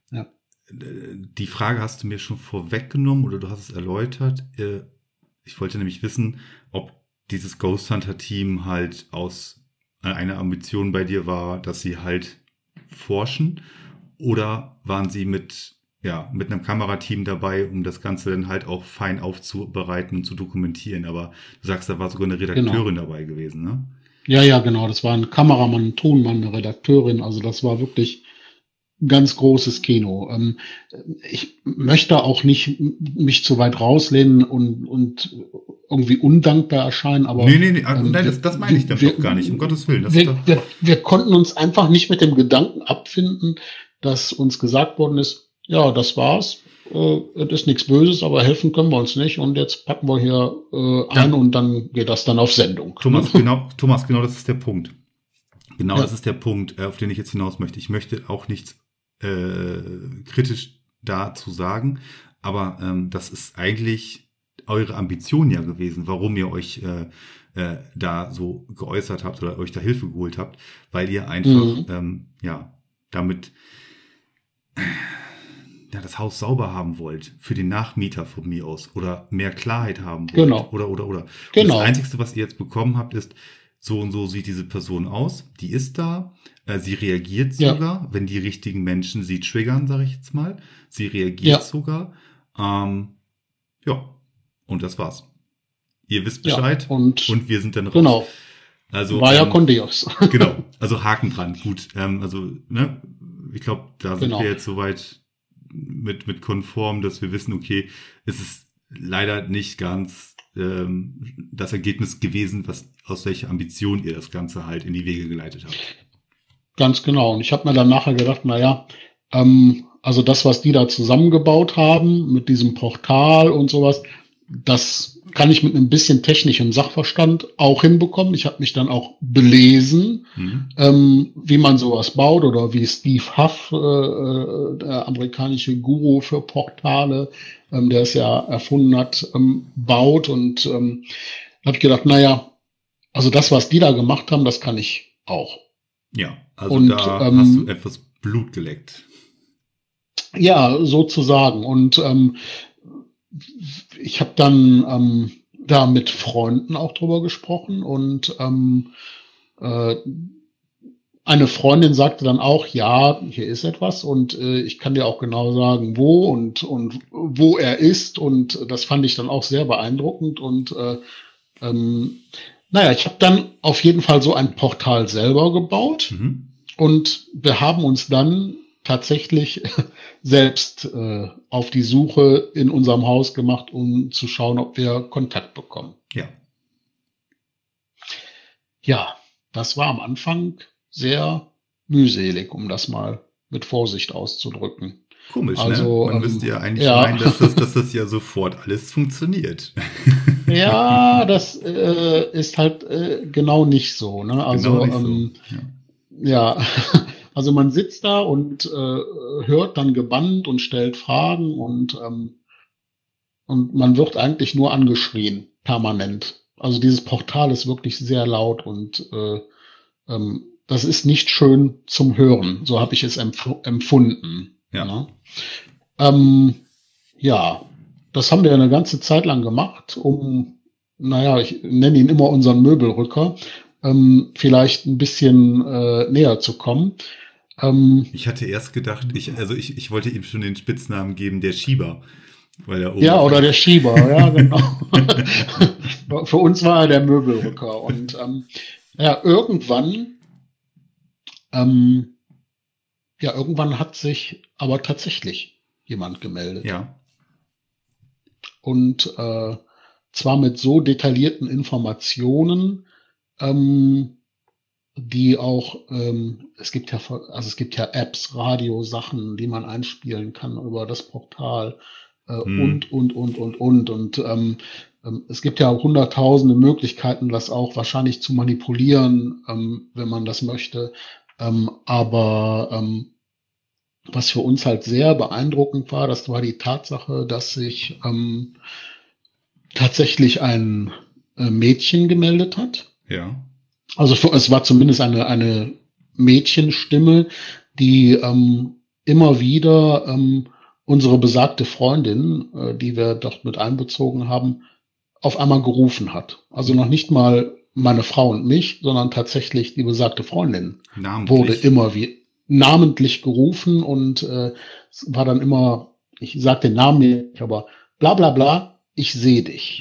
die Frage hast du mir schon vorweggenommen oder du hast es erläutert. Ich wollte nämlich wissen, ob dieses Ghost Hunter Team halt aus einer Ambition bei dir war, dass sie halt forschen, oder waren sie mit einem Kamerateam dabei, um das Ganze dann halt auch fein aufzubereiten und zu dokumentieren. Aber du sagst, da war sogar eine Redakteurin dabei gewesen, ne? Ja, genau. Das war ein Kameramann, ein Tonmann, eine Redakteurin. Also das war wirklich ganz großes Kino. Ich möchte auch nicht mich zu weit rauslehnen und irgendwie undankbar erscheinen, aber... Nee, das meine ich damit doch gar nicht, um Gottes Willen. Wir konnten uns einfach nicht mit dem Gedanken abfinden, dass uns gesagt worden ist, ja, das war's. Es ist nichts Böses, aber helfen können wir uns nicht. Und jetzt packen wir hier ein und dann geht das dann auf Sendung. Thomas, genau das ist der Punkt. Das ist der Punkt, auf den ich jetzt hinaus möchte. Ich möchte auch nichts kritisch dazu sagen, aber das ist eigentlich eure Ambition ja gewesen, warum ihr euch da so geäußert habt oder euch da Hilfe geholt habt, weil ihr einfach damit das Haus sauber haben wollt, für den Nachmieter von mir aus, oder mehr Klarheit haben wollt. Genau. Oder. Genau. Und das Einzige, was ihr jetzt bekommen habt, ist, so und so sieht diese Person aus, die ist da, sie reagiert sogar, wenn die richtigen Menschen sie triggern, sage ich jetzt mal. Sie reagiert sogar. Und das war's. Ihr wisst Bescheid und wir sind dann raus. Genau. Also, Vaya con Dios. Genau, also Haken dran, gut. Ich glaube, da sind wir jetzt soweit mit konform, dass wir wissen, okay, es ist leider nicht ganz das Ergebnis gewesen, aus welcher Ambition ihr das Ganze halt in die Wege geleitet habt. Ganz genau. Und ich habe mir dann nachher gedacht,
Also das, was die da zusammengebaut haben mit diesem Portal und sowas, das kann ich mit ein bisschen technischem Sachverstand auch hinbekommen. Ich habe mich dann auch belesen, wie man sowas baut oder wie Steve Huff, der amerikanische Guru für Portale, der es ja erfunden hat, baut. Und habe ich gedacht, naja, also das, was die da gemacht haben, das kann ich auch.
Ja, also und, da hast du etwas Blut geleckt.
Ja, sozusagen. Und ich habe dann da mit Freunden auch drüber gesprochen und eine Freundin sagte dann auch, ja, hier ist etwas und ich kann dir auch genau sagen, wo und wo er ist, und das fand ich dann auch sehr beeindruckend. Und naja, ich habe dann auf jeden Fall so ein Portal selber gebaut, und wir haben uns dann tatsächlich selbst auf die Suche in unserem Haus gemacht, um zu schauen, ob wir Kontakt bekommen.
Ja.
Ja, das war am Anfang sehr mühselig, um das mal mit Vorsicht auszudrücken.
Komisch, also, ne? Man müsste ja eigentlich meinen, dass das ja sofort alles funktioniert.
Ja, das ist halt genau nicht so. Ne? Also genau nicht so. Ja. Also man sitzt da und hört dann gebannt und stellt Fragen und man wird eigentlich nur angeschrien, permanent. Also dieses Portal ist wirklich sehr laut und das ist nicht schön zum Hören. So habe ich es empfunden.
Ja.
Ne? Ja, das haben wir eine ganze Zeit lang gemacht, um, naja, ich nenne ihn immer unseren Möbelrücker, vielleicht ein bisschen näher zu kommen.
Ich hatte erst gedacht, ich wollte ihm schon den Spitznamen geben, der Schieber. Weil er
ja, oder der Schieber, ja, genau. Für uns war er der Möbelrücker. Und ja, irgendwann hat sich aber tatsächlich jemand gemeldet.
Ja.
Und zwar mit so detaillierten Informationen, die auch, es gibt ja Apps, Radiosachen, die man einspielen kann über das Portal und. Und es gibt ja hunderttausende Möglichkeiten, das auch wahrscheinlich zu manipulieren, wenn man das möchte. Aber was für uns halt sehr beeindruckend war, das war die Tatsache, dass sich tatsächlich ein Mädchen gemeldet hat.
Ja.
Also es war zumindest eine Mädchenstimme, die immer wieder unsere besagte Freundin, die wir dort mit einbezogen haben, auf einmal gerufen hat. Also noch nicht mal meine Frau und mich, sondern tatsächlich die besagte Freundin wurde immer wie namentlich gerufen und es war dann immer, ich sag den Namen nicht, aber bla bla bla, ich sehe dich.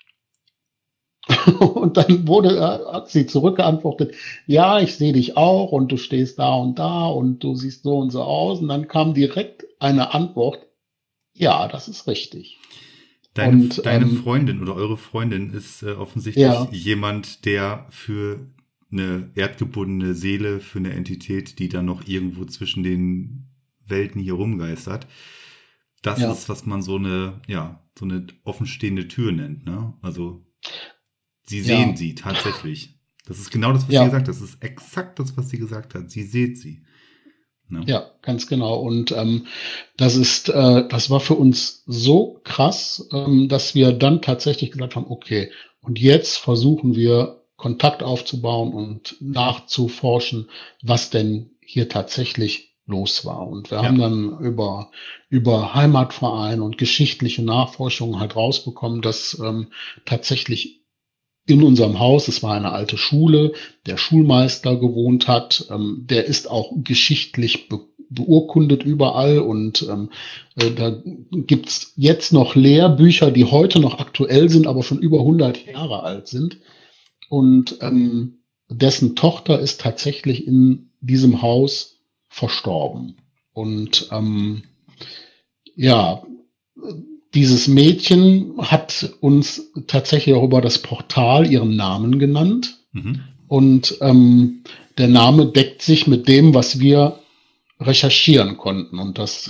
Und dann hat sie zurückgeantwortet, ja, ich sehe dich auch und du stehst da und du siehst so und so aus. Und dann kam direkt eine Antwort, ja, das ist richtig.
Deine Freundin oder eure Freundin ist offensichtlich jemand, der für eine erdgebundene Seele, für eine Entität, die dann noch irgendwo zwischen den Welten hier rumgeistert. Das ist, was man so eine offenstehende Tür nennt, ne? Also Sie sehen sie tatsächlich. Das ist genau das, was sie gesagt hat. Das ist exakt das, was sie gesagt hat. Sie sieht sie. Ne? Ja,
ganz genau. Und das war für uns so krass, dass wir dann tatsächlich gesagt haben, okay, und jetzt versuchen wir Kontakt aufzubauen und nachzuforschen, was denn hier tatsächlich los war. Und wir haben dann über Heimatverein und geschichtliche Nachforschungen halt rausbekommen, dass tatsächlich in unserem Haus, es war eine alte Schule, der Schulmeister gewohnt hat, der ist auch geschichtlich beurkundet überall und da gibt's jetzt noch Lehrbücher, die heute noch aktuell sind, aber schon über 100 Jahre alt sind. Und dessen Tochter ist tatsächlich in diesem Haus verstorben. Und dieses Mädchen hat uns tatsächlich auch über das Portal ihren Namen genannt. Und der Name deckt sich mit dem, was wir recherchieren konnten. Und das,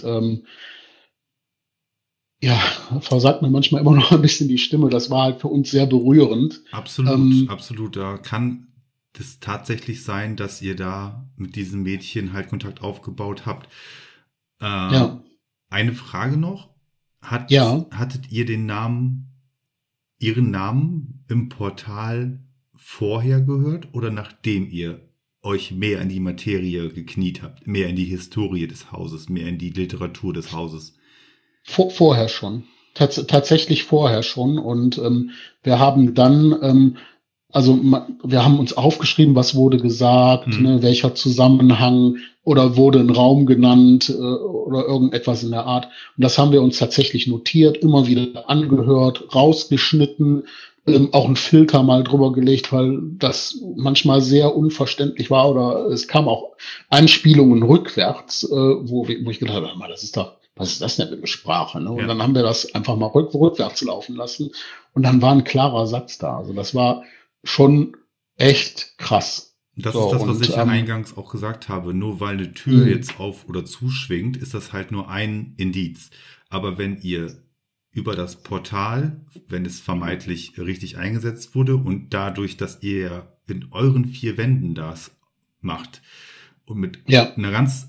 ja, versagt mir manchmal immer noch ein bisschen die Stimme. Das war halt für uns sehr berührend.
Absolut, absolut. Da kann es tatsächlich sein, dass ihr da mit diesem Mädchen halt Kontakt aufgebaut habt.
Ja,
Eine Frage noch.
ja.
Hattet ihr Ihren Namen im Portal vorher gehört oder nachdem ihr euch mehr in die Materie gekniet habt, mehr in die Historie des Hauses, mehr in die Literatur des Hauses?
Vorher schon. Tatsächlich vorher schon. Und wir haben dann, wir haben uns aufgeschrieben, was wurde gesagt, ne, welcher Zusammenhang oder wurde ein Raum genannt oder irgendetwas in der Art. Und das haben wir uns tatsächlich notiert, immer wieder angehört, rausgeschnitten, auch einen Filter mal drüber gelegt, weil das manchmal sehr unverständlich war oder es kam auch Einspielungen rückwärts, wo ich gedacht habe, das ist doch, was ist das denn für eine Sprache? Ne? Und
Ja.
dann haben wir das einfach mal rückwärts laufen lassen und dann war ein klarer Satz da. Also das war schon echt krass.
Das
So,
ist das, was
und,
ich ja eingangs auch gesagt habe. Nur weil eine Tür jetzt auf oder zuschwingt, ist das halt nur ein Indiz. Aber wenn ihr über das Portal, wenn es vermeintlich richtig eingesetzt wurde und dadurch, dass ihr in euren 4 Wänden das macht und mit
ja,
einer ganz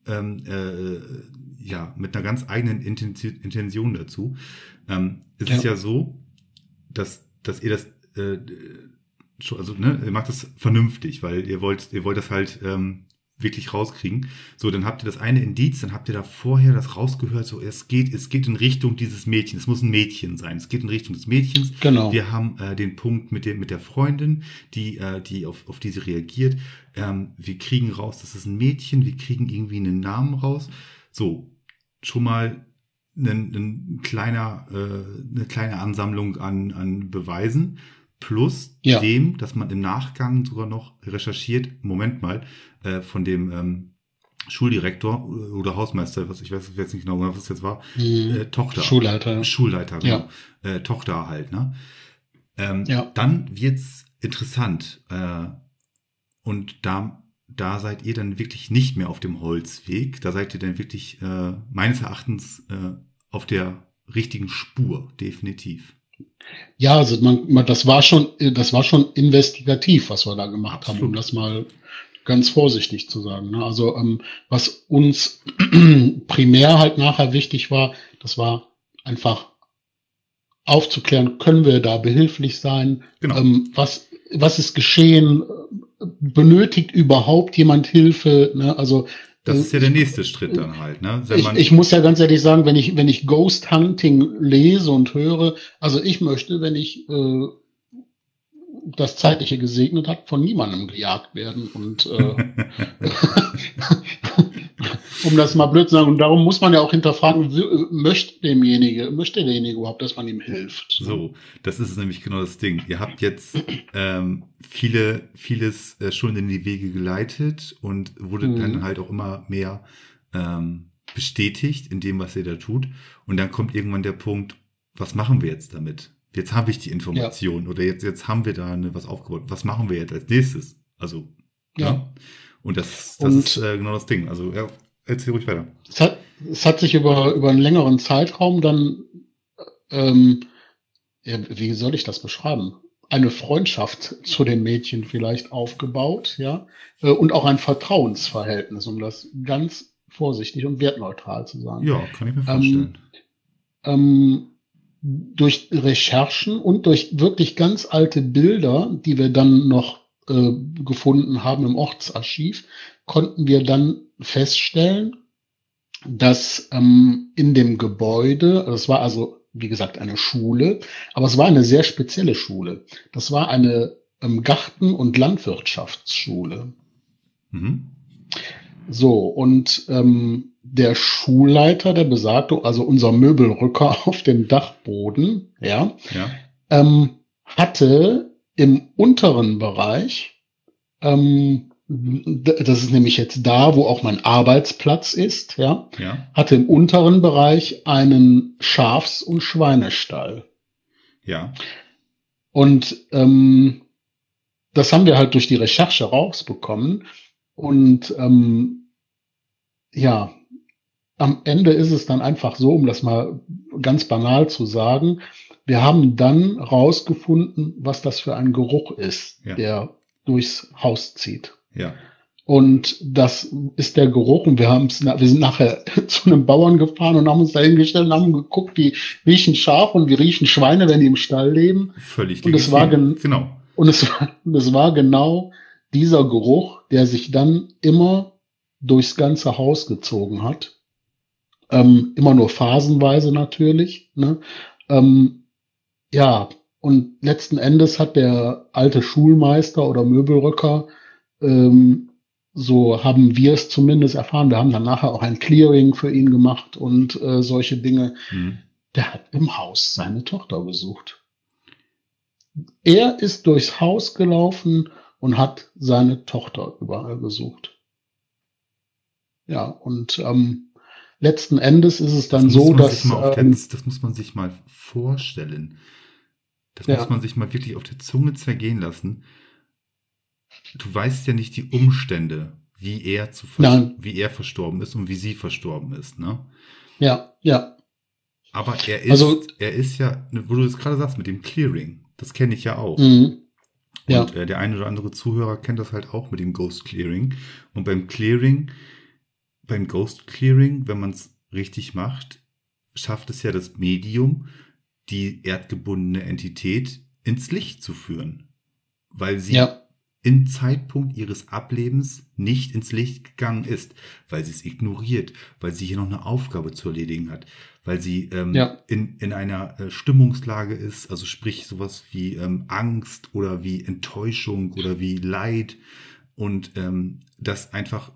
mit einer ganz eigenen Intention dazu, ist es
ja,
ja so, dass ihr das also ne, ihr macht das vernünftig, weil ihr wollt das halt wirklich rauskriegen. So, dann habt ihr das eine Indiz, dann habt ihr da vorher das rausgehört, so es geht in Richtung dieses Mädchens. Es muss ein Mädchen sein. Es geht in Richtung des Mädchens.
genau.
Wir haben den Punkt mit der Freundin, die auf die sie reagiert. Wir kriegen raus, das ist ein Mädchen, wir kriegen irgendwie einen Namen raus. So, schon mal eine kleine Ansammlung an Beweisen. Plus
Ja,
dem, dass man im Nachgang sogar noch recherchiert, Moment mal, von dem Schuldirektor oder Hausmeister, ich weiß jetzt nicht genau, was es jetzt war, Tochter.
Schulleiter.
Schulleiter, genau.
Ja,
Tochter halt, ne?
ja.
Dann wird's interessant. Und da seid ihr dann wirklich nicht mehr auf dem Holzweg. Da seid ihr dann wirklich meines Erachtens auf der richtigen Spur, definitiv.
Ja, also das war schon investigativ, was wir da gemacht haben, um das mal ganz vorsichtig zu sagen. Ne? Also was uns primär halt nachher wichtig war, das war einfach aufzuklären, können wir da behilflich sein?
Genau.
Was ist geschehen? Benötigt überhaupt jemand Hilfe? Ne? Also
das ist ja der nächste Schritt dann halt, ne?
Ich muss ja ganz ehrlich sagen, wenn ich Ghost Hunting lese und höre, also ich möchte, wenn ich das Zeitliche gesegnet hat, von niemandem gejagt werden und um das mal blöd zu sagen, und darum muss man ja auch hinterfragen, möchte derjenige überhaupt, dass man ihm hilft?
So, das ist nämlich genau das Ding. Ihr habt jetzt vieles schon in die Wege geleitet und wurde dann halt auch immer mehr bestätigt in dem, was ihr da tut. Und dann kommt irgendwann der Punkt, was machen wir jetzt damit? Jetzt habe ich die Information oder jetzt haben wir da was aufgebaut. Was machen wir jetzt als nächstes? Also, ja. Und das ist genau das Ding. Also, ja, erzähl ruhig weiter.
Es hat sich über einen längeren Zeitraum dann, wie soll ich das beschreiben? Eine Freundschaft zu dem Mädchen vielleicht aufgebaut, ja, und auch ein Vertrauensverhältnis, um das ganz vorsichtig und wertneutral zu sagen.
Ja, kann ich mir vorstellen.
Durch Recherchen und durch wirklich ganz alte Bilder, die wir dann noch gefunden haben im Ortsarchiv, konnten wir dann feststellen, dass in dem Gebäude, es war also, wie gesagt, eine Schule, aber es war eine sehr spezielle Schule. Das war eine Garten- und Landwirtschaftsschule.
Mhm.
So, und der Schulleiter, der besagte, also unser Möbelrücker auf dem Dachboden, ja. Hatte im unteren Bereich, das ist nämlich jetzt da, wo auch mein Arbeitsplatz ist, ja. Hatte im unteren Bereich einen Schafs- und Schweinestall.
Ja.
Und das haben wir halt durch die Recherche rausbekommen. Und ja, am Ende ist es dann einfach so, um das mal ganz banal zu sagen, wir haben dann rausgefunden, was das für ein Geruch ist,
Ja.
der durchs Haus zieht.
Ja.
Und das ist der Geruch. Und wir sind nachher zu einem Bauern gefahren und haben uns da hingestellt und haben geguckt, wie riechen Schafe und wie riechen Schweine, wenn die im Stall leben.
Völlig
Und es war
genau.
Und es war genau dieser Geruch, der sich dann immer durchs ganze Haus gezogen hat. Immer nur phasenweise natürlich, ne? Ja, und letzten Endes hat der alte Schulmeister oder Möbelrücker, so haben wir es zumindest erfahren, wir haben dann nachher auch ein Clearing für ihn gemacht und solche Dinge.
Mhm.
Der hat im Haus seine Tochter gesucht. Er ist durchs Haus gelaufen und hat seine Tochter überall gesucht. Ja, und letzten Endes ist es dann so, dass
das muss man sich mal vorstellen. Das
Ja.
muss man sich mal wirklich auf der Zunge zergehen lassen. Du weißt ja nicht die Umstände, wie er verstorben ist und wie sie verstorben ist, ne?
ja, ja,
Aber er ist ja, wo du es gerade sagst, mit dem Clearing, das kenne ich ja auch.
ja,
Und der eine oder andere Zuhörer kennt das halt auch mit dem Ghost Clearing. Und beim Ghost Clearing, wenn man es richtig macht, schafft es ja das Medium, die erdgebundene Entität ins Licht zu führen. Weil sie im Zeitpunkt ihres Ablebens nicht ins Licht gegangen ist, weil sie es ignoriert, weil sie hier noch eine Aufgabe zu erledigen hat, weil sie in einer Stimmungslage ist, also sprich sowas wie Angst oder wie Enttäuschung oder wie Leid und das einfach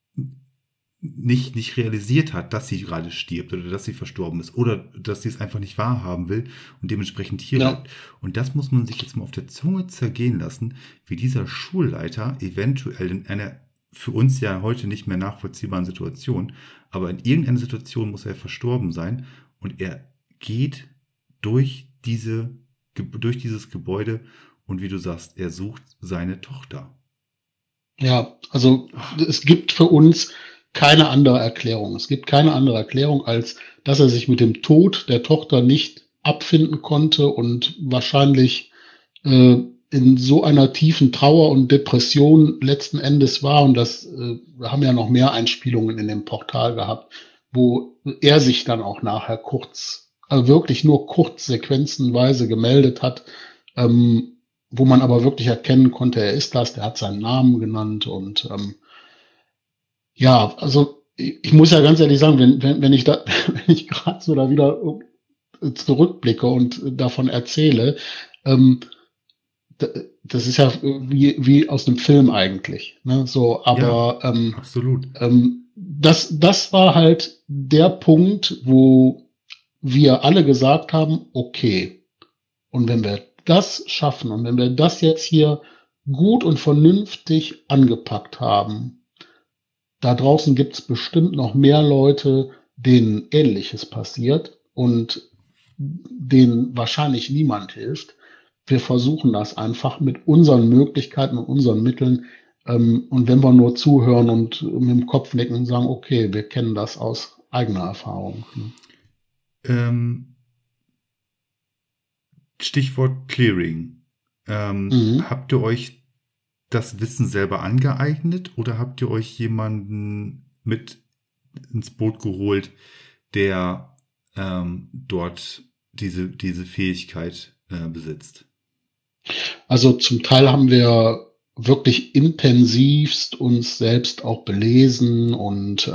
nicht realisiert hat, dass sie gerade stirbt oder dass sie verstorben ist oder dass sie es einfach nicht wahrhaben will und dementsprechend hier bleibt. Und das muss man sich jetzt mal auf der Zunge zergehen lassen, wie dieser Schulleiter eventuell in einer für uns ja heute nicht mehr nachvollziehbaren Situation, aber in irgendeiner Situation muss er verstorben sein und er geht durch dieses Gebäude und wie du sagst, er sucht seine Tochter.
Ja, also es gibt für uns keine andere Erklärung. Es gibt keine andere Erklärung, als dass er sich mit dem Tod der Tochter nicht abfinden konnte und wahrscheinlich in so einer tiefen Trauer und Depression letzten Endes war. Und wir haben ja noch mehr Einspielungen in dem Portal gehabt, wo er sich dann auch nachher wirklich nur kurz sequenzenweise gemeldet hat, wo man aber wirklich erkennen konnte, er ist das, der hat seinen Namen genannt und ja, also ich muss ja ganz ehrlich sagen, wenn ich gerade so da wieder zurückblicke und davon erzähle, das ist ja wie aus einem Film eigentlich, ne? So, aber
absolut.
Das war halt der Punkt, wo wir alle gesagt haben, okay, und wenn wir das schaffen und wenn wir das jetzt hier gut und vernünftig angepackt haben, da draußen gibt's bestimmt noch mehr Leute, denen Ähnliches passiert und denen wahrscheinlich niemand hilft. Wir versuchen das einfach mit unseren Möglichkeiten und unseren Mitteln. Und wenn wir nur zuhören und mit dem Kopf nicken und sagen, okay, wir kennen das aus eigener Erfahrung.
Stichwort Clearing. Habt ihr euch das Wissen selber angeeignet oder habt ihr euch jemanden mit ins Boot geholt, der dort diese Fähigkeit besitzt?
Also zum Teil haben wir wirklich intensivst uns selbst auch belesen und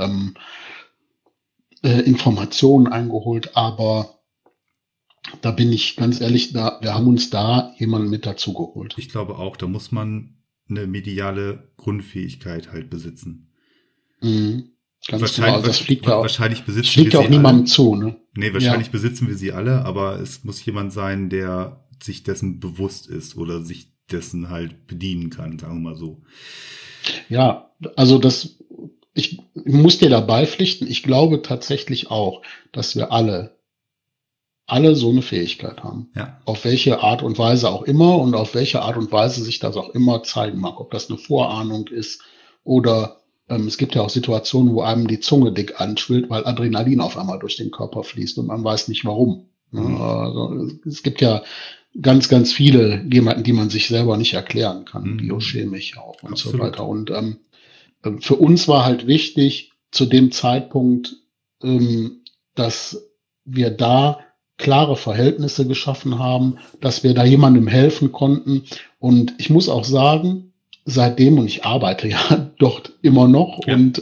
Informationen eingeholt, aber da bin ich ganz ehrlich, wir haben uns da jemanden mit dazu geholt.
Ich glaube auch, da muss man eine mediale Grundfähigkeit halt besitzen.
Ganz genau, also das fliegt ja auch,
wahrscheinlich besitzen
fliegt ja auch niemandem zu, ne?
Nee, wahrscheinlich besitzen wir sie alle, aber es muss jemand sein, der sich dessen bewusst ist oder sich dessen halt bedienen kann, sagen wir mal so.
Ja, also ich muss dir dabei pflichten, ich glaube tatsächlich auch, dass wir alle so eine Fähigkeit haben.
Ja.
Auf welche Art und Weise auch immer und auf welche Art und Weise sich das auch immer zeigen mag. Ob das eine Vorahnung ist oder Es gibt ja auch Situationen, wo einem die Zunge dick anschwillt, weil Adrenalin auf einmal durch den Körper fließt und man weiß nicht warum. Also, es gibt ja ganz, ganz viele Gegebenheiten, die man sich selber nicht erklären kann, biochemisch auch und
Absolut.
so weiter. Und für uns war halt wichtig zu dem Zeitpunkt, dass wir da klare Verhältnisse geschaffen haben, dass wir da jemandem helfen konnten. Und ich muss auch sagen, seitdem, und ich arbeite ja dort immer noch, und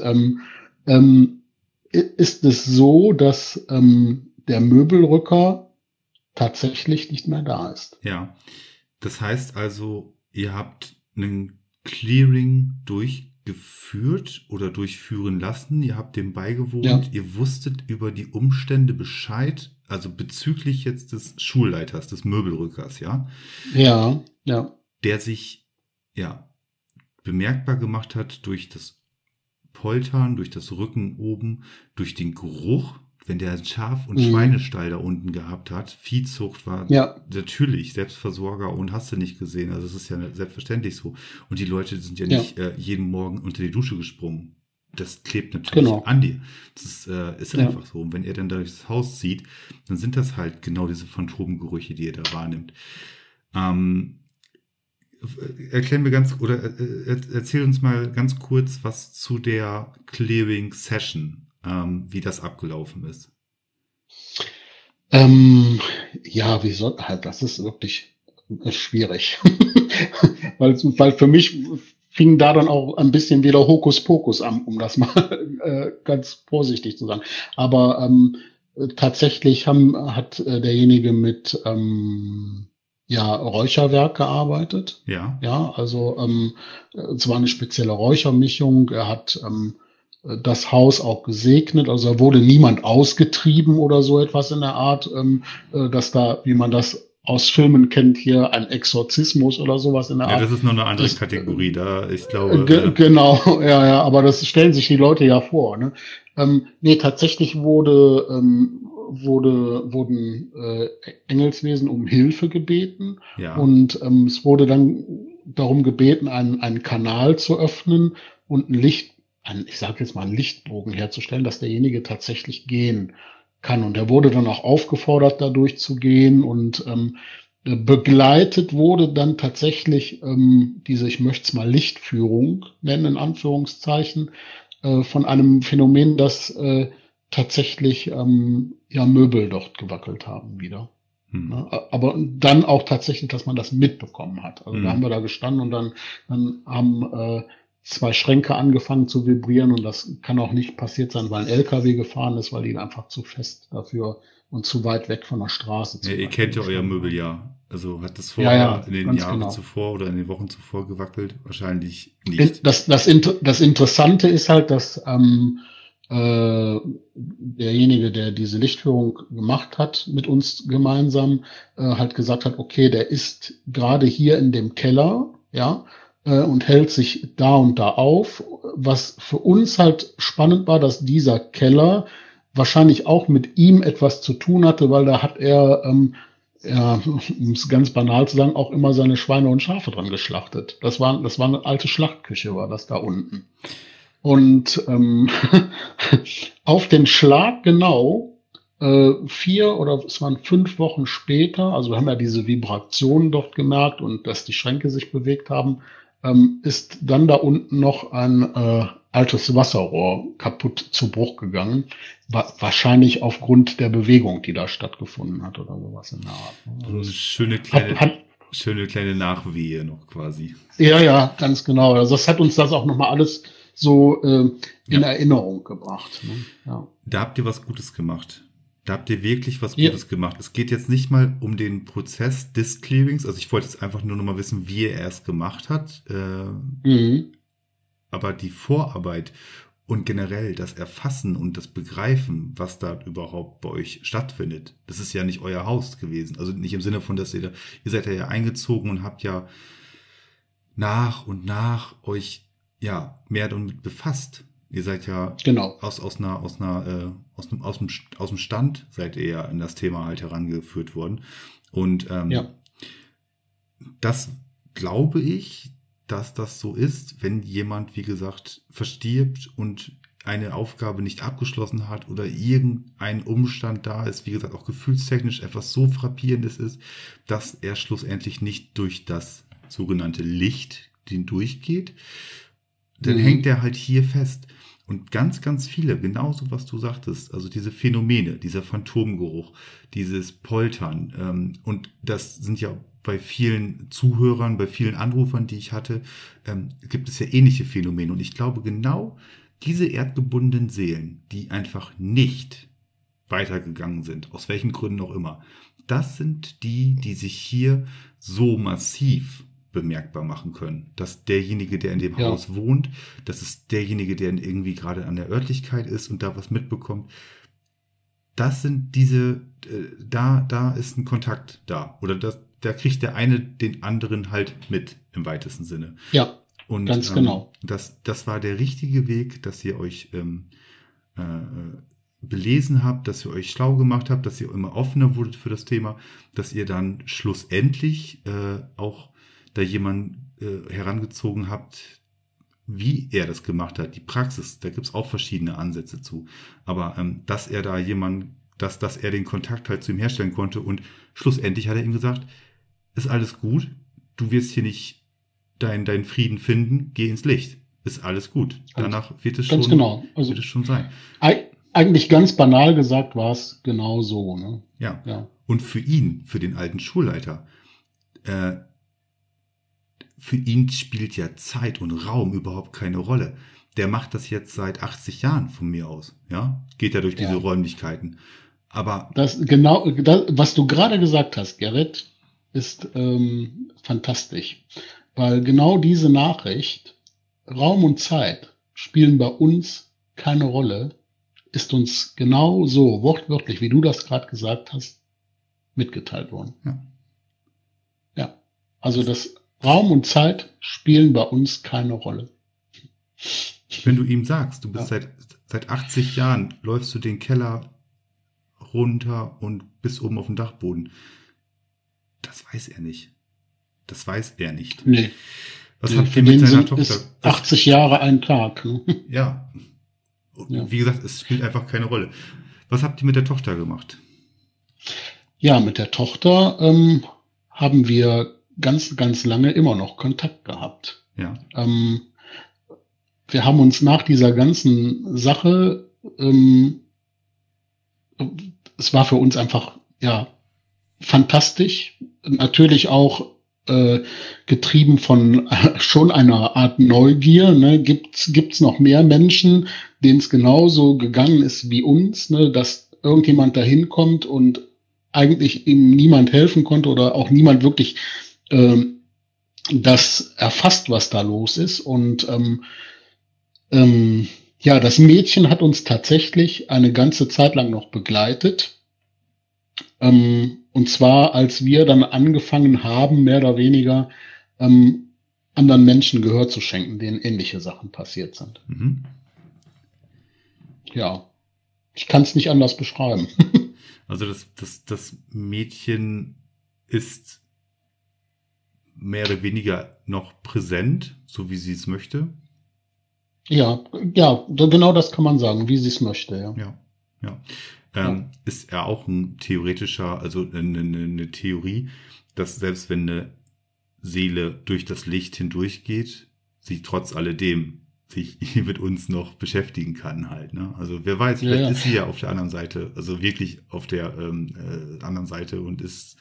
ist es so, dass der Möbelrücker tatsächlich nicht mehr da ist.
Ja, das heißt also, ihr habt einen Clearing durchgeführt oder durchführen lassen, ihr habt dem beigewohnt, ihr wusstet über die Umstände Bescheid, also bezüglich jetzt des Schulleiters, des Möbelrückers, ja?
Ja.
Der sich, bemerkbar gemacht hat durch das Poltern, durch das Rücken oben, durch den Geruch, wenn der einen Schaf- und Schweinestall da unten gehabt hat. Viehzucht war natürlich Selbstversorger und hast du nicht gesehen. Also es ist ja selbstverständlich so. Und die Leute sind ja nicht jeden Morgen unter die Dusche gesprungen. Das klebt natürlich an dir. Das ist einfach so. Und wenn er dann durchs Haus zieht, dann sind das halt genau diese Phantomgerüche, die er da wahrnimmt. Erklär mir erzähl uns mal ganz kurz was zu der Clearing Session, wie das abgelaufen ist.
Das ist wirklich schwierig. weil für mich fing da dann auch ein bisschen wieder Hokuspokus an, um das mal ganz vorsichtig zu sagen. Aber tatsächlich hat derjenige mit Räucherwerk gearbeitet.
Ja.
Ja, also es war eine spezielle Räuchermischung. Er hat das Haus auch gesegnet. Also da wurde niemand ausgetrieben oder so etwas in der Art, dass da, wie man das aus Filmen kennt, hier ein Exorzismus oder sowas in der Art.
Ja, das ist noch eine andere Kategorie da, ich glaube.
Genau, aber das stellen sich die Leute ja vor, ne? Tatsächlich wurden Engelswesen um Hilfe gebeten, und es wurde dann darum gebeten, einen Kanal zu öffnen und ich sage jetzt mal einen Lichtbogen herzustellen, dass derjenige tatsächlich gehen kann. Und er wurde dann auch aufgefordert, da durchzugehen, und begleitet wurde dann tatsächlich diese, ich möchte es mal Lichtführung nennen, in Anführungszeichen, von einem Phänomen, das tatsächlich Möbel dort gewackelt haben wieder. Aber dann auch tatsächlich, dass man das mitbekommen hat. Also da haben wir da gestanden, und dann haben 2 Schränke angefangen zu vibrieren, und das kann auch nicht passiert sein, weil ein LKW gefahren ist, weil die einfach zu fest dafür und zu weit weg von der Straße sind.
Ihr kennt ja euer Möbel ja. Also hat das vorher in den Jahren zuvor oder in den Wochen zuvor gewackelt? Wahrscheinlich nicht.
Das Interessante ist halt, dass derjenige, der diese Lichtführung gemacht hat mit uns gemeinsam, halt gesagt hat, okay, der ist gerade hier in dem Keller, und hält sich da und da auf. Was für uns halt spannend war, dass dieser Keller wahrscheinlich auch mit ihm etwas zu tun hatte, weil da hat er, um es ganz banal zu sagen, auch immer seine Schweine und Schafe dran geschlachtet. Das war eine alte Schlachtküche, war das da unten. Und auf den Schlag genau 4 oder es waren 5 Wochen später, also wir haben ja diese Vibrationen dort gemerkt und dass die Schränke sich bewegt haben, ist dann da unten noch ein altes Wasserrohr kaputt zu Bruch gegangen. Wahrscheinlich aufgrund der Bewegung, die da stattgefunden hat oder sowas in der Art.
Also eine schöne kleine Nachwehe noch quasi.
Ja, ganz genau. Also das hat uns das auch nochmal alles so in Erinnerung gebracht. Ne? Ja.
Da habt ihr was Gutes gemacht. Da habt ihr wirklich was Gutes gemacht. Es geht jetzt nicht mal um den Prozess des Clearings. Also ich wollte jetzt einfach nur noch mal wissen, wie er es gemacht hat. Aber die Vorarbeit und generell das Erfassen und das Begreifen, was da überhaupt bei euch stattfindet, das ist ja nicht euer Haus gewesen. Also nicht im Sinne von, dass ihr seid ja eingezogen und habt ja nach und nach euch mehr damit befasst. Ihr seid ja aus dem Stand seid ihr ja in das Thema halt herangeführt worden. Und das glaube ich, dass das so ist, wenn jemand, wie gesagt, verstirbt und eine Aufgabe nicht abgeschlossen hat oder irgendein Umstand da ist, wie gesagt, auch gefühlstechnisch etwas so Frappierendes ist, dass er schlussendlich nicht durch das sogenannte Licht durchgeht, dann hängt er halt hier fest. Und ganz, ganz viele, genauso was du sagtest, also diese Phänomene, dieser Phantomgeruch, dieses Poltern, und das sind ja bei vielen Zuhörern, bei vielen Anrufern, die ich hatte, gibt es ja ähnliche Phänomene. Und ich glaube, genau diese erdgebundenen Seelen, die einfach nicht weitergegangen sind, aus welchen Gründen auch immer, das sind die, die sich hier so massiv bemerkbar machen können. Dass derjenige, der in dem Haus wohnt, das ist derjenige, der irgendwie gerade an der Örtlichkeit ist und da was mitbekommt. Das sind diese, da ist ein Kontakt da. Oder da kriegt der eine den anderen halt mit, im weitesten Sinne.
Ja,
und,
ganz genau.
Das war der richtige Weg, dass ihr euch belesen habt, dass ihr euch schlau gemacht habt, dass ihr immer offener wurdet für das Thema, dass ihr dann schlussendlich auch da jemanden herangezogen habt, wie er das gemacht hat, die Praxis, da gibt's auch verschiedene Ansätze zu. Aber dass er da dass er den Kontakt halt zu ihm herstellen konnte und schlussendlich hat er ihm gesagt, ist alles gut, du wirst hier nicht deinen Frieden finden, geh ins Licht, ist alles gut. Danach wird es schon sein.
Eigentlich ganz banal gesagt war es genau so. Ne?
Ja. Und für den alten Schulleiter, für ihn spielt ja Zeit und Raum überhaupt keine Rolle. Der macht das jetzt seit 80 Jahren von mir aus. Ja, geht ja durch diese Räumlichkeiten. Aber
das, was du gerade gesagt hast, Gerrit, ist fantastisch. Weil genau diese Nachricht, Raum und Zeit spielen bei uns keine Rolle, ist uns genau so wortwörtlich, wie du das gerade gesagt hast, mitgeteilt worden. Ja. Also das Raum und Zeit spielen bei uns keine Rolle.
Wenn du ihm sagst, du bist seit 80 Jahren, läufst du den Keller runter und bist oben auf dem Dachboden. Das weiß er nicht. Nee. Was habt ihr mit seiner Tochter?
Ist 80 Jahre ein Tag. Ne?
Ja. Wie gesagt, es spielt einfach keine Rolle. Was habt ihr mit der Tochter gemacht?
Ja, mit der Tochter haben wir ganz, ganz lange immer noch Kontakt gehabt.
Ja.
Wir haben uns nach dieser ganzen Sache, es war für uns einfach, fantastisch. Natürlich auch getrieben von schon einer Art Neugier. Ne? Gibt's noch mehr Menschen, denen es genauso gegangen ist wie uns, ne? Dass irgendjemand da hinkommt und eigentlich ihm niemand helfen konnte oder auch niemand wirklich das erfasst, was da los ist. Und das Mädchen hat uns tatsächlich eine ganze Zeit lang noch begleitet. Und zwar, als wir dann angefangen haben, mehr oder weniger anderen Menschen Gehör zu schenken, denen ähnliche Sachen passiert sind.
Mhm.
Ja, ich kann es nicht anders beschreiben.
Also das Mädchen ist mehr oder weniger noch präsent, so wie sie es möchte.
Ja, genau das kann man sagen, wie sie es möchte,
ja. Ist ja auch ein theoretischer, also eine Theorie, dass selbst wenn eine Seele durch das Licht hindurchgeht, sie trotz alledem sich mit uns noch beschäftigen kann halt. Ne? Also wer weiß, vielleicht ist sie ja auf der anderen Seite, also wirklich auf der anderen Seite und ist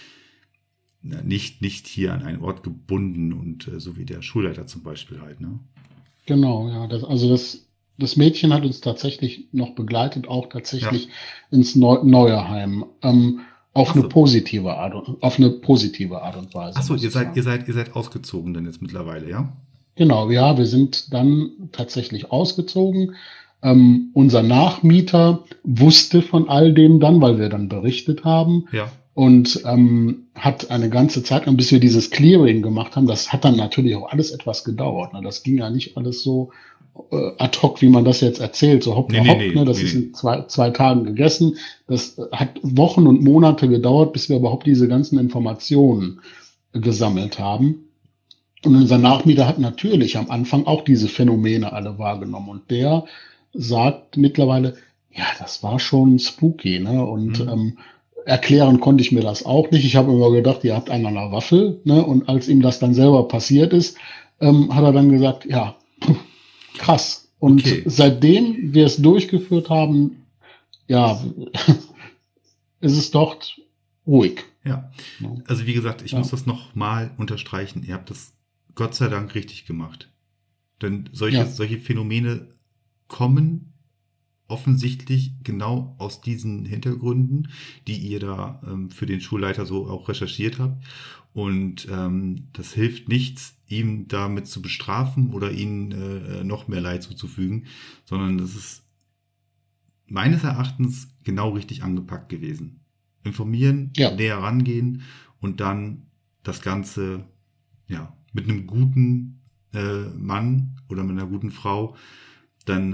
nicht hier an einen Ort gebunden und so wie der Schulleiter zum Beispiel halt. Ne?
Genau, ja. Das Mädchen hat uns tatsächlich noch begleitet, auch tatsächlich ins neue Heim. Auf eine positive Art und Weise.
Achso, ihr seid ausgezogen dann jetzt mittlerweile, ja?
Genau, ja, wir sind dann tatsächlich ausgezogen. Unser Nachmieter wusste von all dem dann, weil wir dann berichtet haben.
Ja.
Und hat eine ganze Zeit lang, bis wir dieses Clearing gemacht haben, das hat dann natürlich auch alles etwas gedauert. Ne? Das ging ja nicht alles so ad hoc, wie man das jetzt erzählt, so hopp, ne? Das ist in zwei Tagen gegessen. Das hat Wochen und Monate gedauert, bis wir überhaupt diese ganzen Informationen gesammelt haben. Und unser Nachmieter hat natürlich am Anfang auch diese Phänomene alle wahrgenommen. Und der sagt mittlerweile, ja, das war schon spooky, ne? Und erklären konnte ich mir das auch nicht. Ich habe immer gedacht, ihr habt einen an der Waffel, ne? Und als ihm das dann selber passiert ist, hat er dann gesagt, ja, krass. Und seitdem wir es durchgeführt haben, ja, ist es dort ruhig.
Ja, also wie gesagt, ich muss das nochmal unterstreichen. Ihr habt das Gott sei Dank richtig gemacht. Denn solche Phänomene kommen offensichtlich genau aus diesen Hintergründen, die ihr da für den Schulleiter so auch recherchiert habt. Und das hilft nichts, ihm damit zu bestrafen oder ihnen noch mehr Leid zuzufügen, sondern das ist meines Erachtens genau richtig angepackt gewesen. Informieren, näher rangehen und dann das Ganze mit einem guten Mann oder mit einer guten Frau dann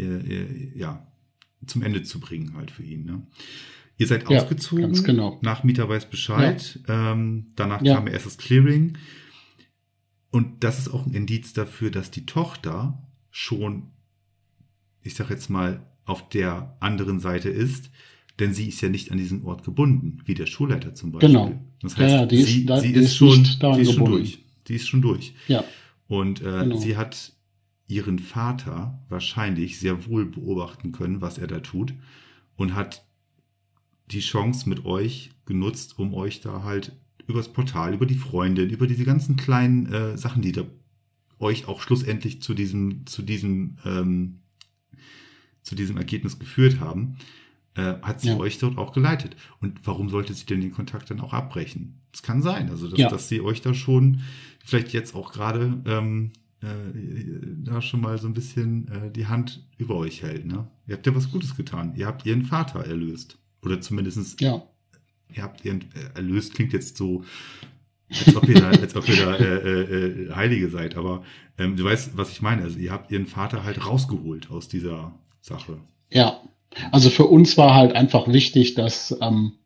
zum Ende zu bringen halt für ihn. Ne? Ihr seid ausgezogen,
ganz genau.
Nachmieter weiß Bescheid, danach kam erst das Clearing und das ist auch ein Indiz dafür, dass die Tochter schon, ich sag jetzt mal, auf der anderen Seite ist, denn sie ist ja nicht an diesen Ort gebunden, wie der Schulleiter zum Beispiel.
Genau.
Das heißt, sie ist schon durch. Die ist schon durch.
Ja.
Und sie hat ihren Vater wahrscheinlich sehr wohl beobachten können, was er da tut, und hat die Chance mit euch genutzt, um euch da halt übers Portal, über die Freundin, über diese ganzen kleinen Sachen, die da euch auch schlussendlich zu diesem Ergebnis geführt haben, hat sie euch dort auch geleitet. Und warum sollte sie denn den Kontakt dann auch abbrechen? Es kann sein, also dass sie euch da schon vielleicht jetzt auch gerade da schon mal so ein bisschen die Hand über euch hält. Ne? Ihr habt ja was Gutes getan. Ihr habt ihren Vater erlöst. Oder zumindest ihr habt ihren erlöst, klingt jetzt so, als ob ihr da Heilige seid. Aber du weißt, was ich meine. Also ihr habt ihren Vater halt rausgeholt aus dieser Sache.
Ja, also für uns war halt einfach wichtig, dass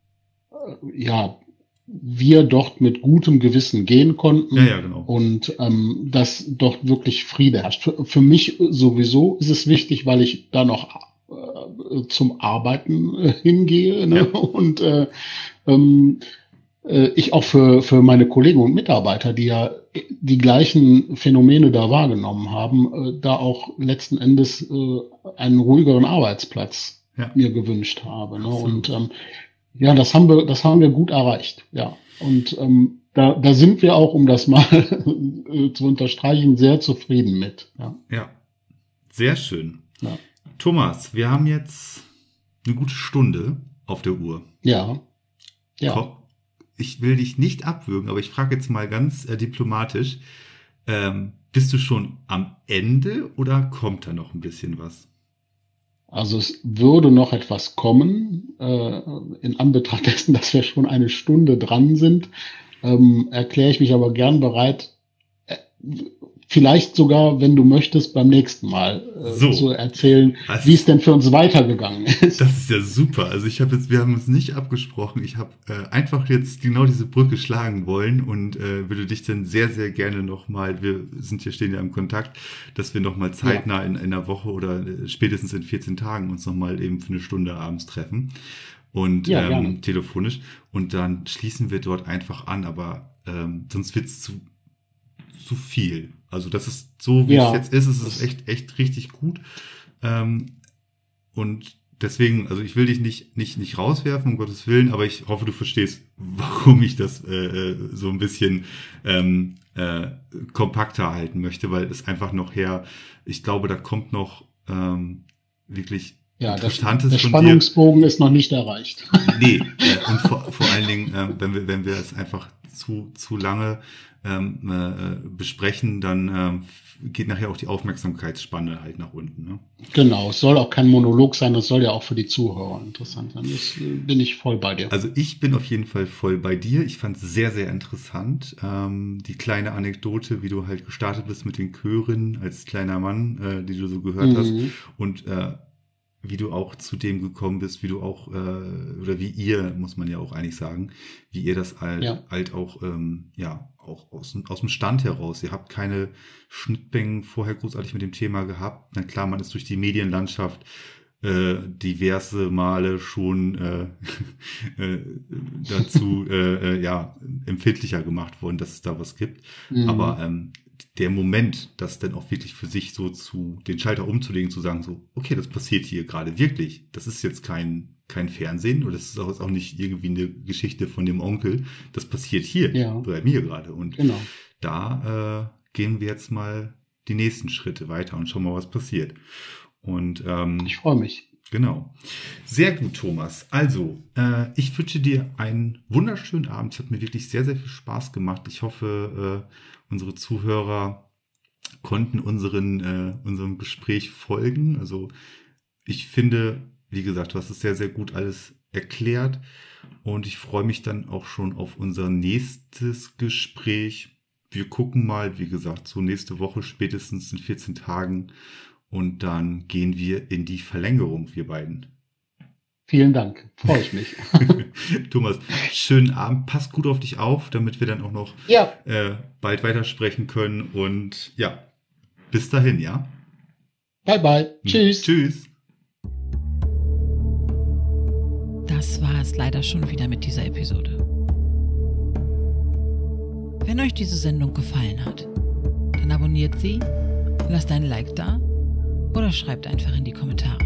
wir dort mit gutem Gewissen gehen konnten
genau.
Und dass dort wirklich Friede herrscht. Für mich sowieso ist es wichtig, weil ich da noch zum Arbeiten hingehe, ne? Und ich auch für meine Kollegen und Mitarbeiter, die ja die gleichen Phänomene da wahrgenommen haben, da auch letzten Endes einen ruhigeren Arbeitsplatz mir gewünscht habe. Ne? Und das haben wir gut erreicht. Ja. Und da sind wir auch, um das mal zu unterstreichen, sehr zufrieden mit.
Ja, sehr schön.
Ja.
Thomas, wir haben jetzt eine gute Stunde auf der Uhr.
Ja.
Ich will dich nicht abwürgen, aber ich frage jetzt mal ganz diplomatisch, bist du schon am Ende oder kommt da noch ein bisschen was?
Also es würde noch etwas kommen, in Anbetracht dessen, dass wir schon eine Stunde dran sind, erkläre ich mich aber gern bereit, vielleicht sogar, wenn du möchtest, beim nächsten Mal zu erzählen, wie es denn für uns weitergegangen ist.
Das ist ja super. Also wir haben uns nicht abgesprochen. Ich habe einfach jetzt genau diese Brücke schlagen wollen und würde dich dann sehr, sehr gerne nochmal, stehen ja im Kontakt, dass wir nochmal zeitnah in einer Woche oder spätestens in 14 Tagen uns nochmal eben für eine Stunde abends treffen und telefonisch, und dann schließen wir dort einfach an, aber sonst wird's zu viel. Also das ist so, wie es jetzt ist. Es ist echt richtig gut. Und deswegen, also ich will dich nicht rauswerfen, um Gottes Willen, aber ich hoffe, du verstehst, warum ich das so ein bisschen kompakter halten möchte, weil es einfach noch ich glaube, da kommt noch wirklich Interessantes
der Spannungsbogen ist noch nicht erreicht.
Nee, und vor allen Dingen, wenn wir es einfach zu lange besprechen, dann geht nachher auch die Aufmerksamkeitsspanne halt nach unten. Ne?
Genau, es soll auch kein Monolog sein, das soll ja auch für die Zuhörer interessant sein. Das bin ich voll bei dir.
Also ich bin auf jeden Fall voll bei dir. Ich fand es sehr, sehr interessant. Die kleine Anekdote, wie du halt gestartet bist mit den Chören als kleiner Mann, die du so gehört hast. Und wie du auch zu dem gekommen bist, wie du auch, oder wie ihr, muss man ja auch eigentlich sagen, wie ihr das halt auch, auch aus dem Stand heraus. Ihr habt keine Schnittmengen vorher großartig mit dem Thema gehabt. Na klar, man ist durch die Medienlandschaft diverse Male schon dazu empfindlicher gemacht worden, dass es da was gibt. Mhm. Aber der Moment, das dann auch wirklich für sich so den Schalter umzulegen, zu sagen so, okay, das passiert hier gerade wirklich. Das ist jetzt kein Fernsehen oder das ist auch nicht irgendwie eine Geschichte von dem Onkel. Das passiert hier bei mir gerade. Und da gehen wir jetzt mal die nächsten Schritte weiter und schauen mal, was passiert. Und
ich freue mich.
Genau. Sehr gut, Thomas. Also, ich wünsche dir einen wunderschönen Abend. Es hat mir wirklich sehr, sehr viel Spaß gemacht. Ich hoffe, unsere Zuhörer konnten unserem Gespräch folgen. Also, ich finde, wie gesagt, du hast es sehr, sehr gut alles erklärt. Und ich freue mich dann auch schon auf unser nächstes Gespräch. Wir gucken mal, wie gesagt, so nächste Woche, spätestens in 14 Tagen. Und dann gehen wir in die Verlängerung, wir beiden.
Vielen Dank, freue ich mich.
Thomas, schönen Abend, pass gut auf dich auf, damit wir dann auch noch bald weitersprechen können. Und ja, bis dahin, ja?
Bye, bye. Tschüss.
Tschüss.
Das war es leider schon wieder mit dieser Episode. Wenn euch diese Sendung gefallen hat, dann abonniert sie, lasst ein Like da oder schreibt einfach in die Kommentare.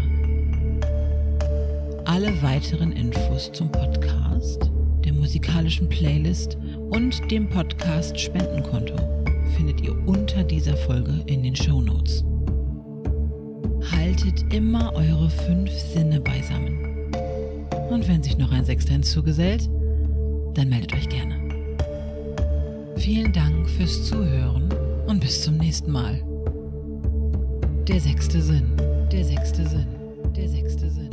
Alle weiteren Infos zum Podcast, der musikalischen Playlist und dem Podcast Spendenkonto findet ihr unter dieser Folge in den Shownotes. Haltet immer eure 5 Sinne beisammen. Und wenn sich noch ein 6. hinzugesellt, dann meldet euch gerne. Vielen Dank fürs Zuhören und bis zum nächsten Mal. Der 6. Sinn, der 6. Sinn, der 6. Sinn.